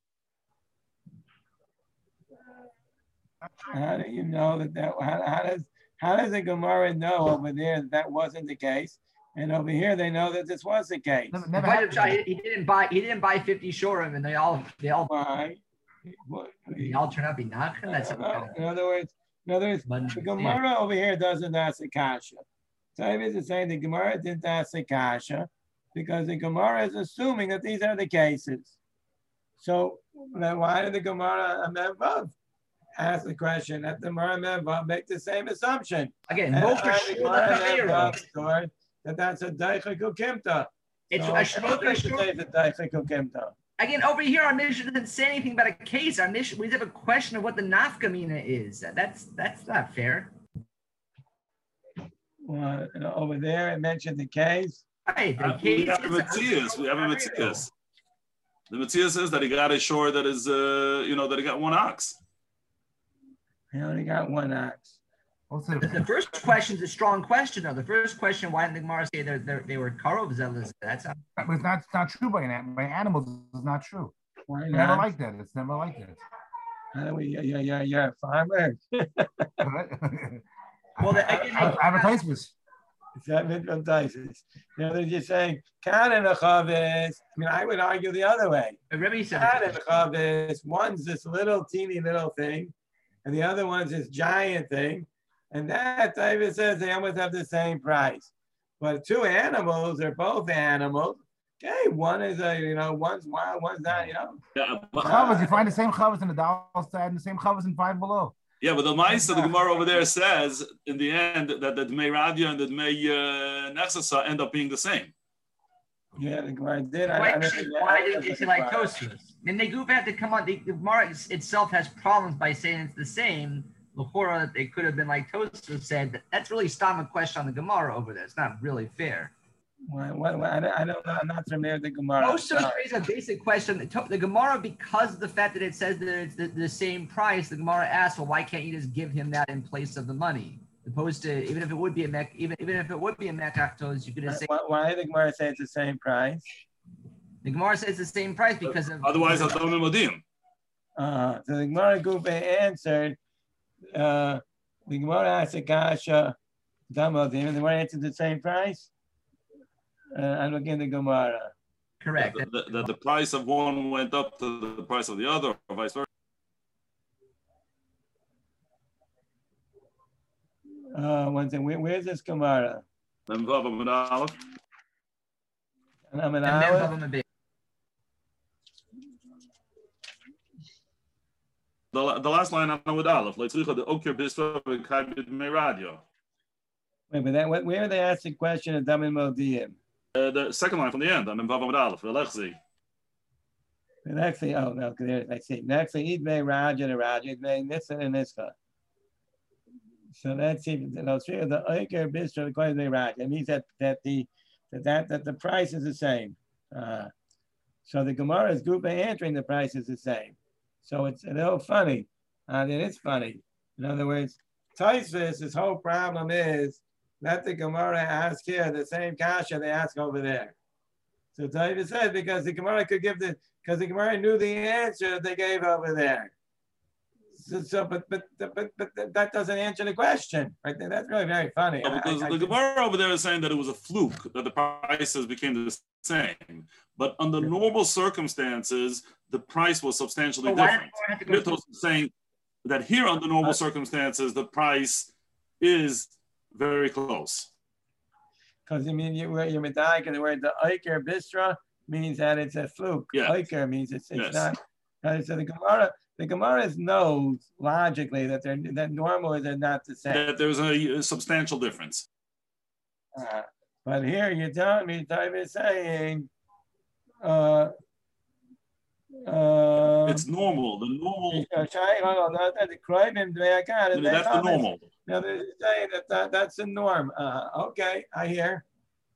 How do you know that that, how, how does, how does the Gemara know over there that that wasn't the case? And over here, they know that this was the case. Never, The never Bajab happened. Shah, he, he didn't buy he didn't buy fifty shorim and they all they all Why? What- they all turn out to be Nachman. That's some kind In other words, in other words, of the Gemara over here doesn't ask the kasha. Tavis is saying the Gemara didn't ask the kasha because the Gemara is assuming that these are the cases. So then why did the Gemara Amevov ask the question that the Gemara Amevov make the same assumption? Again, And Mocha I- the Gemara Shmuel Amevov thought that that's a Daicha Kukimta. It's So a I Shmuel think it's Shmuel- a Daicha Kukimta. Again, over here, our mission doesn't say anything about a case. Our mission, we have a question of what the nafkamina is. That's that's not fair. Well, you know, over there, it mentioned the case. Right, the Uh, we case have a is Matthias. We have a Matthias. The Matthias says that he got a shore that is, uh, you know, that he got one ox. He only got one ox. Also, the, the first question is a strong question, though. The first question, why didn't the Gemara say they're, they're, they were karov zealous? That's not, it's not, it's not true by, an- by animals. It's not true. Why It's never not? like that. It's never like that. How do we, yeah, yeah, yeah, farmer. well, the, again, they- Advertisements. It's that advertises. You know, they're just saying, Khan and a chavis. I mean, I would argue the other way. the Rebbe said, Khan and a chavis, one's this little teeny little thing, and the other one's this giant thing. And that David says they almost have the same price. But two animals are both animals. Okay, one is a, you know, one's wild, one's not, you know. Yeah, but, Chavos, you find the same chavos in the dollar side and the same chavos in five below. yeah, but the Maisa, the Gemara over there says in the end that the Dmei Radio and the Dmei uh, Nechsasa end up being the same. Yeah, the Gemara did. I, why, I don't think that- why didn't they say like Tosfos? And they goof have to come on. The, the Gemara itself has problems by saying it's the same. L'chora, they could have been like Tosfos said. That, that's really stam a question on the Gemara over there. It's not really fair. Why, why, why, I don't, I don't know. I'm not familiar with the Gemara. Most of us Sorry. raise a basic question. The, to- the Gemara, because of the fact that it says that it's the, the same price, the Gemara asks, well, why can't you just give him that in place of the money? Opposed to, even if it would be a mech, even, even if it would be a mekachtos, you could just say, Why, why did the Gemara say it's the same price? the Gemara says the same price because of. Otherwise, Adam and Modim. Uh, so the Gemara Gufa answered, uh, the Gemara asked Akasha, Damodim, and the Gemara answered the same price? Uh, I'm looking at the Gemara. Correct. That the, the, the price of one went up to the price of the other, or vice versa. Uh, one thing, where, where's this Gemara? Mem Vav Amud Aleph. And I'm an And then hour. Bava Mabeh. The, the last line on Amud Aleph, Leitzricha the Okir Bisra v'Kaibid Dmei Radio. Wait, but that, what- where they asked the question of Damin Modiim? Uh, the second line from the end, Mem Vav Amud Aleph, Velechzi. And actually, oh, no, there, I see. Actually, Eid May Raja and Raja, Eid May Nissa and Nissa. So that's even the three of the Oiker Bistro, according to Raja. It means that that the that that, that the price is the same. Uh, so the Gemara is Gupa answering the price is the same. So it's a little funny. Uh, it is funny. In other words, Taisvis, his whole problem is let the Gemara ask here the same kasha they ask over there. So Taisvis said because the Gemara could give the because the Gemara knew the answer they gave over there. So, so but, but but but that doesn't answer the question, right? That's really very funny. No, because I, I, the Gemara over there is saying that it was a fluke that the prices became the same, but under normal circumstances, the price was substantially So why did different. the Gemara have to go Here through- Tosfos is saying that here under normal circumstances, the price is very close. Because I mean, you, you're medayik, and the word the Oiker Bistra means that it's a fluke. Yeah. Oiker means it's, it's Yes. not. Right? So the Gemara, the Gemara knows logically that they're that normally they're not the same. That there's a, a substantial difference. Uh, but here you're telling me, Taib is saying, uh, uh, It's normal. The normal, that's that's the normal. Now they're saying that, that that's the norm. Uh, okay, I hear.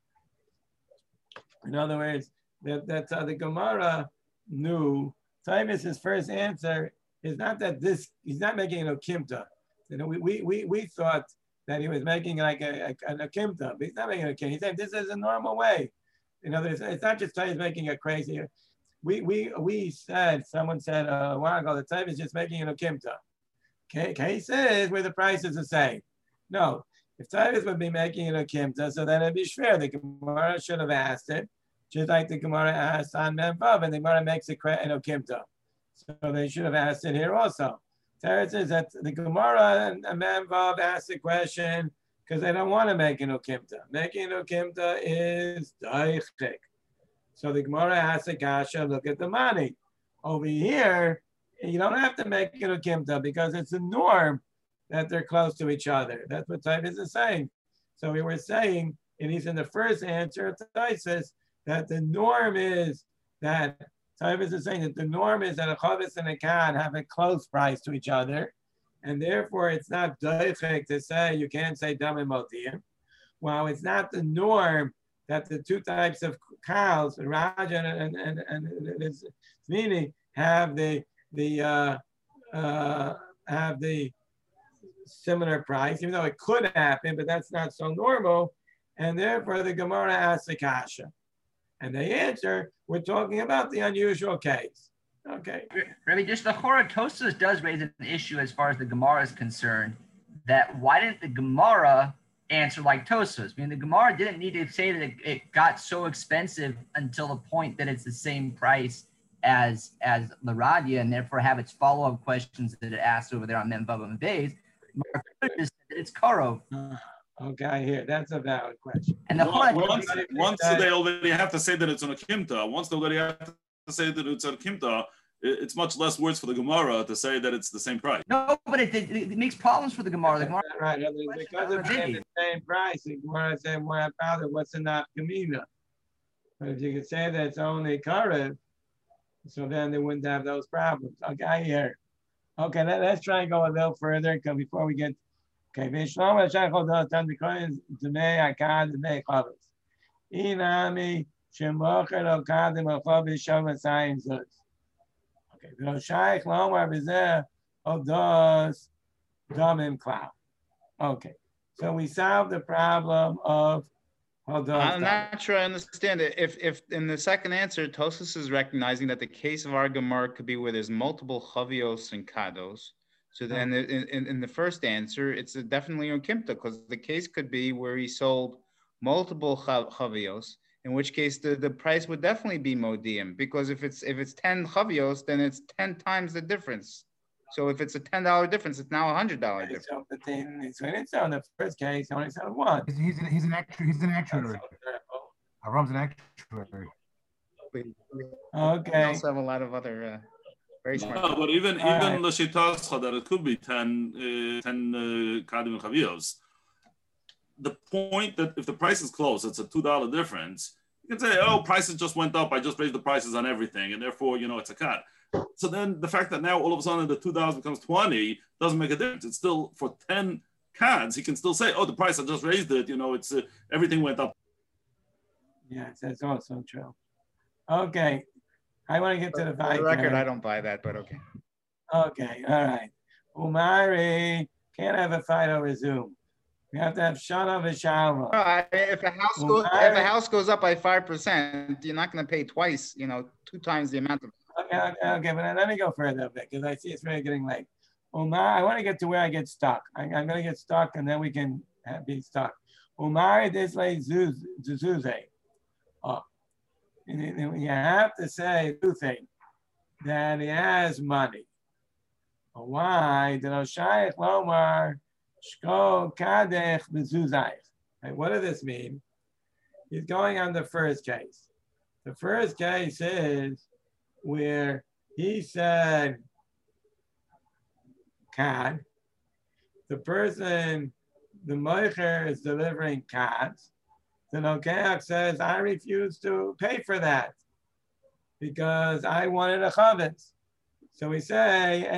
In other words, that that uh, the Gemara knew. Timus's first answer is not that this. He's not making no kimta. You know, we we we we thought that he was making like a, a, a kimta. He's not making a kimta. He's saying this is a normal way. You know, it's not just he's making it crazy. We we we said, someone said uh, a while ago, the type is just making it a kimta. Okay, case is where the price is the same. No, if Tavis would be making it a kimta, so then it'd be shver. The Gemara should have asked it, just like the Gemara asked on Memvav, and the Gemara makes it in a kimta. So they should have asked it here also. Teretz says that the Gemara and Memvav asked the question because they don't want to make an ukimta. Making an ukimta is daichik. So the Gemara asks the kasha, look at the money. Over here, you don't have to make an ukimta because it's a norm that they're close to each other. That's what Tavis is saying. So we were saying, and he's in the first answer, Tavis, that the norm is that Tavis is saying that the norm is that a chavis and a kan have a close price to each other, and therefore it's not doichik to say you can't say damim motiyim. Well, it's not the norm that the two types of cows, Raja and and and, and Zmini, have the the uh, uh, have the similar price, even though it could happen, but that's not so normal, and therefore the Gemara asks the kasha. And they answer, we're talking about the unusual case. Okay. Rabbi, just the Chora Tosfos does raise an issue as far as the Gemara is concerned, that why didn't the Gemara answer like Tosfos? I mean, the Gemara didn't need to say that it, it got so expensive until the point that it's the same price as as the Radia, and therefore have its follow-up questions that it asked over there on Memvav and Beis. Gemara could just said that it's Karo. Okay, I hear that's a valid question. And the once, once, once they already have to say that it's on a kimta, once they already have to say that it's on a kimta, it's much less words for the Gemara to say that it's the same price. No, but it, it, it makes problems for the Gemara. The Gemara right, because it's the same price, the Gemara said, "Well, father, what's the nafkamina?" But if you could say that it's only karev, so then they wouldn't have those problems. Okay, I hear. Okay, let, let's try and go a little further because before we get. Okay, Vishlam Shachol does done the coins to me, I can't make others. Inami Shemocher Okadim Achobi Shom Sayin Zuz. Okay, V'Oshaych Lomar B'Zeh Odos Domim Cloud. Okay, so we solved the problem of Odos. I'm not sure I understand it. If if in the second answer, Tosfos is recognizing that the case of our Gemara could be where there's multiple chavios and kados. So then in, in, in the first answer, it's a definitely on Kimta, because the case could be where he sold multiple chavios, in which case the, the price would definitely be modium, because if it's if it's ten chavios, then it's ten times the difference. So if it's a ten dollar difference, it's now a hundred dollar difference. So the thing, so so in the first case, he only sold one. He's he's, he's an actuary. He's an actuary. Avram's an actuary. Okay. We also have a lot of other. Uh, Very smart. No, but even All even right. the shitascha that it could be ten uh, ten kadim uh, chavios. The point that if the price is close, it's a two dollar difference. You can say, oh, prices just went up. I just raised the prices on everything, and therefore, you know, it's a cut. So then the fact that now all of a sudden the two dollars becomes twenty doesn't make a difference. It's still for ten cards. He can still say, oh, the price I just raised it. You know, it's uh, everything went up. Yes, that's also true. Okay. I want to get to the For the record, I don't buy that, but okay. Okay, all right. Umari can't have a fight over Zoom. We have to have Shana Vishalva. Well, if a house goes, if a house goes up by five percent, you're not going to pay twice. You know, two times the amount of. Okay, okay, okay, but let me go further a bit because I see it's really getting late. Umar, I want to get to where I get stuck. I, I'm going to get stuck, and then we can have, be stuck. Umari Disley Zuzuze. Oh. You have to say two things, that he has money. Why? Lomar Shko Kadech Mezuzayich. What does this mean? He's going on the first case. The first case is where he said Kad. The person, the Moicher is delivering Kads. The Nokeach says, I refuse to pay for that because I wanted a chavetz. So we say,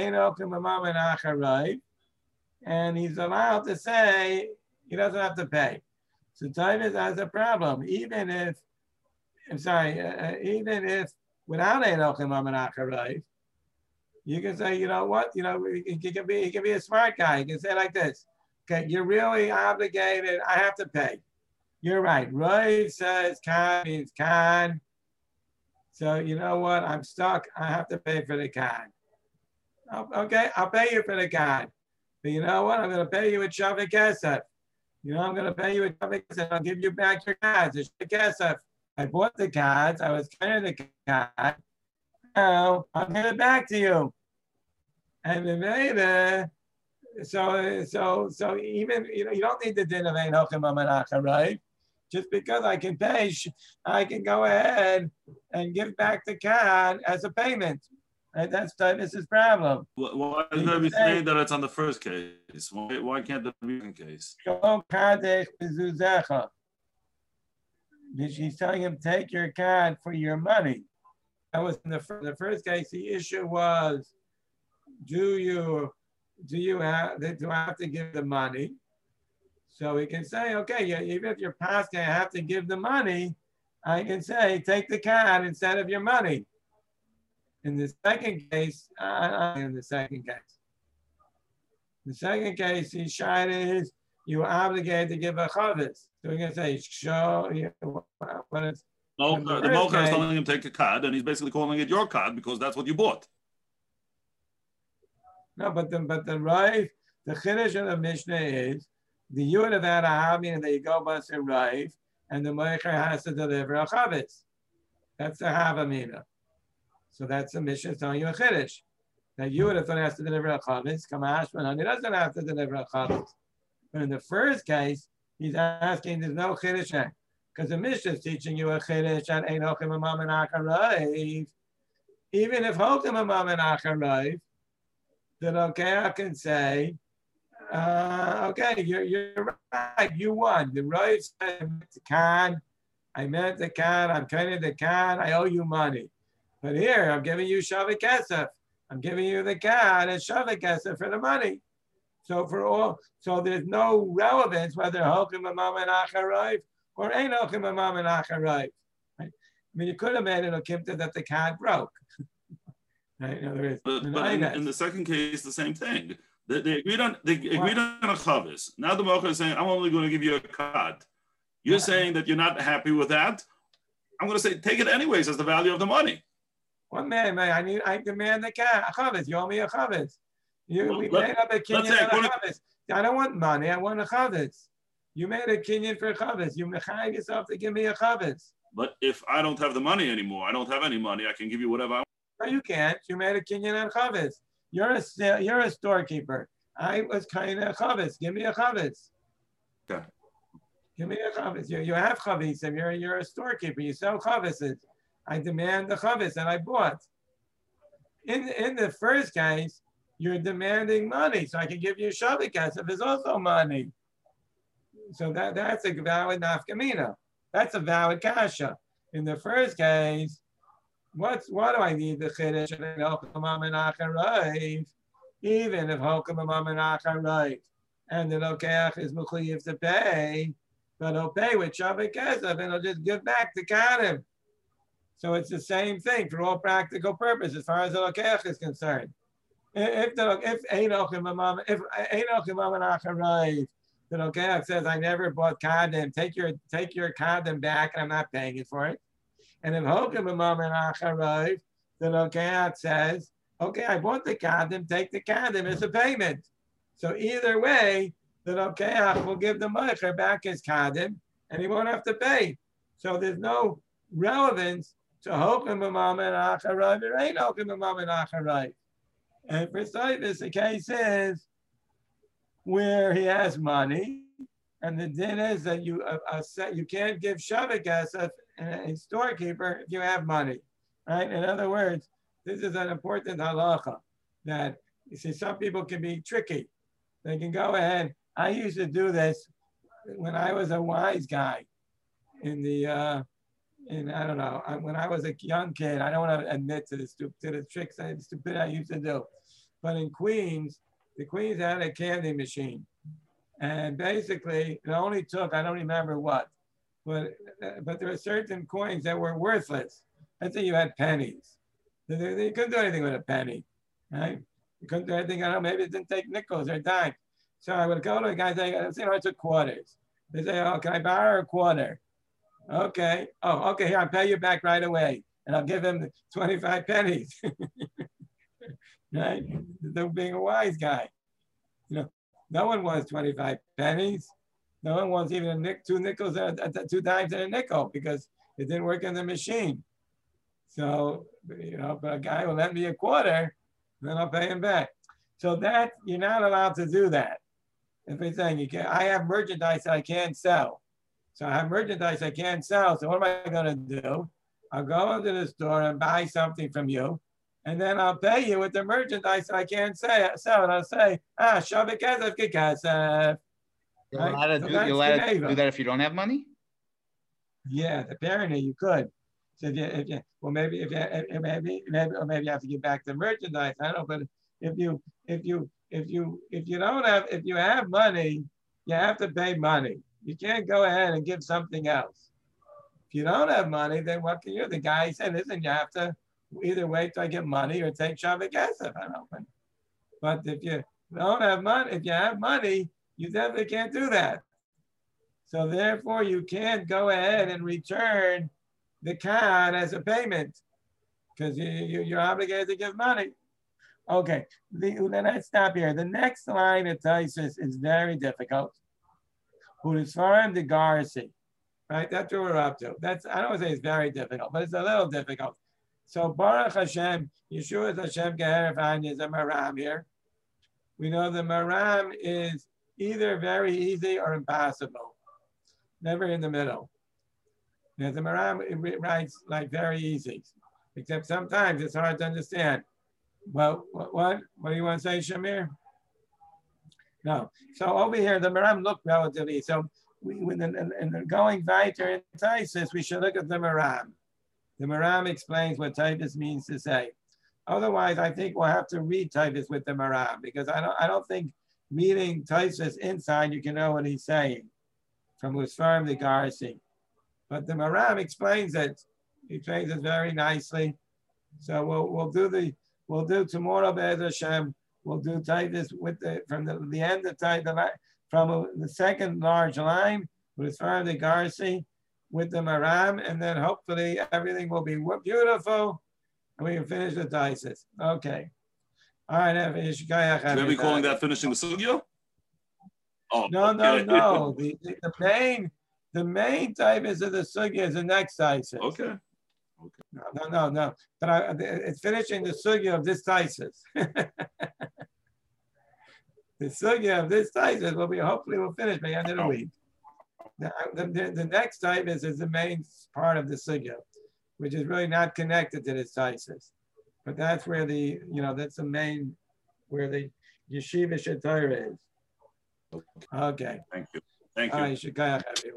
and he's allowed to say he doesn't have to pay. So Tavis has a problem, even if, I'm sorry, uh, even if without Enochim Amanacharav, you can say, you know what, you know, he can be he can be a smart guy. He can say like this, okay, you're really obligated. I have to pay. You're right. Roy says kan means kan. So you know what? I'm stuck. I have to pay for the kan. Okay, I'll pay you for the kan. But you know what? I'm going to pay you with Shavik Kesef. You know, I'm going to pay you with Shavik Kesef. I'll give you back your cards. It's Shavik Kesef. I bought the cards. I was carrying the card. Now I'll give it back to you. And then later, so so so even you know you don't need the din of ein hochim amanacha, right? Just because I can pay, I can go ahead and give back the card as a payment. Right? That's Tavis's problem. Why is Rabbi saying that it's on the first case? Why, why can't that be the case? She's telling him, take your card for your money. That was in the, the first case. The issue was, do you do you have do I have to give the money? So we can say, okay, yeah, even if you're past, I have to give the money. I can say, take the card instead of your money. In the second case, uh, in the second case, the second case, he is you are obligated to give a chavis. So we're gonna say, show you when it's. No, the, the mocha is telling him take a card, and he's basically calling it your card because that's what you bought. No, but the but the right, the chiddush of the Mishnah is the you would have had a having and they go bus a rife, and the mocher has to deliver a chavis. That's the havamina. So that's the Mishnah telling you a chiddush. That you would have thought he has to deliver a chavis. Kamashman, and he doesn't have to deliver a chavis. But in the first case, he's asking there's no chiddush. Because the Mishnah is teaching you a chiddush and ein hochim amam and acharayv. Even if hochim amam and acharayv, then okay, I can say, uh, okay, you're, you're right, you won. The right said the can, I meant the can, I'm kind of the can, I owe you money. But here, I'm giving you Shavik Kesef. I'm giving you the can and Shavik Kesef for the money. So for all, so there's no relevance whether hochim amam and acharayv or ein hochim amam and acharayv. Right? I mean, you could have made it a kimta that the can broke. Right? In, other words, but, but in, in the second case, the same thing. They, they agreed on they agreed on a chavis. Now the mocha is saying, "I'm only going to give you a card." You're yeah. saying that you're not happy with that. I'm going to say, take it anyways as the value of the money. One man, man, I need, I demand the card. A chavis. You owe me a chavis. You, well, we let, made up a kinyan for a chavis. I don't want money. I want a chavis. You made a kinyan for a chavis. You mechayiv yourself to give me a chavis. But if I don't have the money anymore, I don't have any money. I can give you whatever I want. No, you can't. You made a kinyan on chavis. You're a you're a storekeeper. I was kind of chavis. Give me a chavis. Okay. Give me a chavis. You, you have chavis. You're you're a storekeeper. You sell chavises. I demand the chavis that I bought. In in the first case, you're demanding money, so I can give you Shavik Kesef. There's also money. So that that's a valid nafkamina. That's a valid kasha. In the first case. What's what do I need the chiddush and hochim amam and acharayv? Even if hochim amam and acharayv, and the lokeach is mechuyev to pay, but he'll pay with Shavik Kesef and he'll just give back to Kadim. So it's the same thing for all practical purposes as far as the lokeach is concerned. If the if ein hochim amam if ein hochim amam and acharayv, the lokeach says I never bought Kadim, take your take your Kadim back and I'm not paying it for it. And if hochim amam and acharayv, the lokeach says, okay, I bought the kadim, take the kadim as a payment. So either way, the lokeach will give the mocher back his kadim, and he won't have to pay. So there's no relevance to hochim amam and acharayv. There ain't hochim amam and acharayv. And for Saivis, the case is where he has money, and the din is that you uh, uh, you can't give Shavik Kesef a storekeeper if you have money, right? In other words, this is an important halacha that you see some people can be tricky. They can go ahead. I used to do this when I was a wise guy in the, uh, in I don't know, when I was a young kid. I don't want to admit to the stupid to the tricks and stupid I used to do, but in Queens, the Queens had a candy machine, and basically it only took I don't remember what. But, but there were certain coins that were worthless. Let's say you had pennies. They, they couldn't do anything with a penny, right? You couldn't do anything. I don't know, maybe it didn't take nickels or dimes. So I would go to a guy saying, you know, it's a quarters. They say, oh, can I borrow a quarter? Okay. Oh, okay, here, I'll pay you back right away. And I'll give him twenty-five pennies. Right? They're being a wise guy. You know, no one wants twenty-five pennies. No one wants even a nick, two nickels, uh, two dimes and a nickel because it didn't work in the machine. So, you know, but a guy will lend me a quarter, then I'll pay him back. So that, you're not allowed to do that. If he's saying, you can, I have merchandise that I can't sell. So I have merchandise I can't sell. So what am I going to do? I'll go into the store and buy something from you. And then I'll pay you with the merchandise that I can't say, sell. And I'll say, ah, shavik kesef ki kesef. You're allowed to, do, you're allowed to do that if you don't have money? Yeah, apparently you could. So if you, if you well, maybe if you, if maybe, maybe, or maybe you have to give back the merchandise. I don't know, but if you, if you, if you, if you don't have, if you have money, you have to pay money. You can't go ahead and give something else. If you don't have money, then what can you do? The guy said, listen, you have to either wait till I get money or take shavik kesef. I don't know. But if you don't have money, if you have money, you definitely can't do that. So therefore, you can't go ahead and return the card as a payment because you, you, you're obligated to give money. Okay, the, then I stop here. The next line of Taisus is very difficult. Ulisfarim de Garci, right? That's what we're up to. That's, I don't want to say it's very difficult, but it's a little difficult. So Baruch Hashem, Yeshua Hashem Geheref Anya is a Maram here. We know the Maram is either very easy or impossible, never in the middle. Now, the Maram writes like very easy, except sometimes it's hard to understand. Well, what, what, what do you want to say, Shamir? No. So over here, the Maram looked relatively. So we, when in, in, in going weiter in Taisus, we should look at the Maram. The Maram explains what Taisus means to say. Otherwise, I think we'll have to read Taisus with the Maram because I don't, I don't think reading Taisus inside, you can know what he's saying from Usfarm the Garci. But the Maram explains it. He explains it very nicely. So we'll we'll do the we'll do tomorrow Be'ez Hashem. We'll do Taisus with the from the, the end of Taisus from the second large line with Usfarm the Garci with the Maram, and then hopefully everything will be beautiful, and we can finish the Taisus. Okay. All right, should I be calling that finishing the sugya? Oh, no, okay. no, no. The, the, the main, the main Taisus of the sugya is the next Taisus. Okay. Okay. No, no, no, no. But I, it's finishing the sugya of this Taisus. The sugya of this Taisus will be hopefully we'll finish by the end of the week. The, the, the next Taisus is the main part of the sugya, which is really not connected to this Taisus. But that's where the, you know, that's the main, where the Yeshiva Shetayra is. Okay. Thank you. Thank you. All right,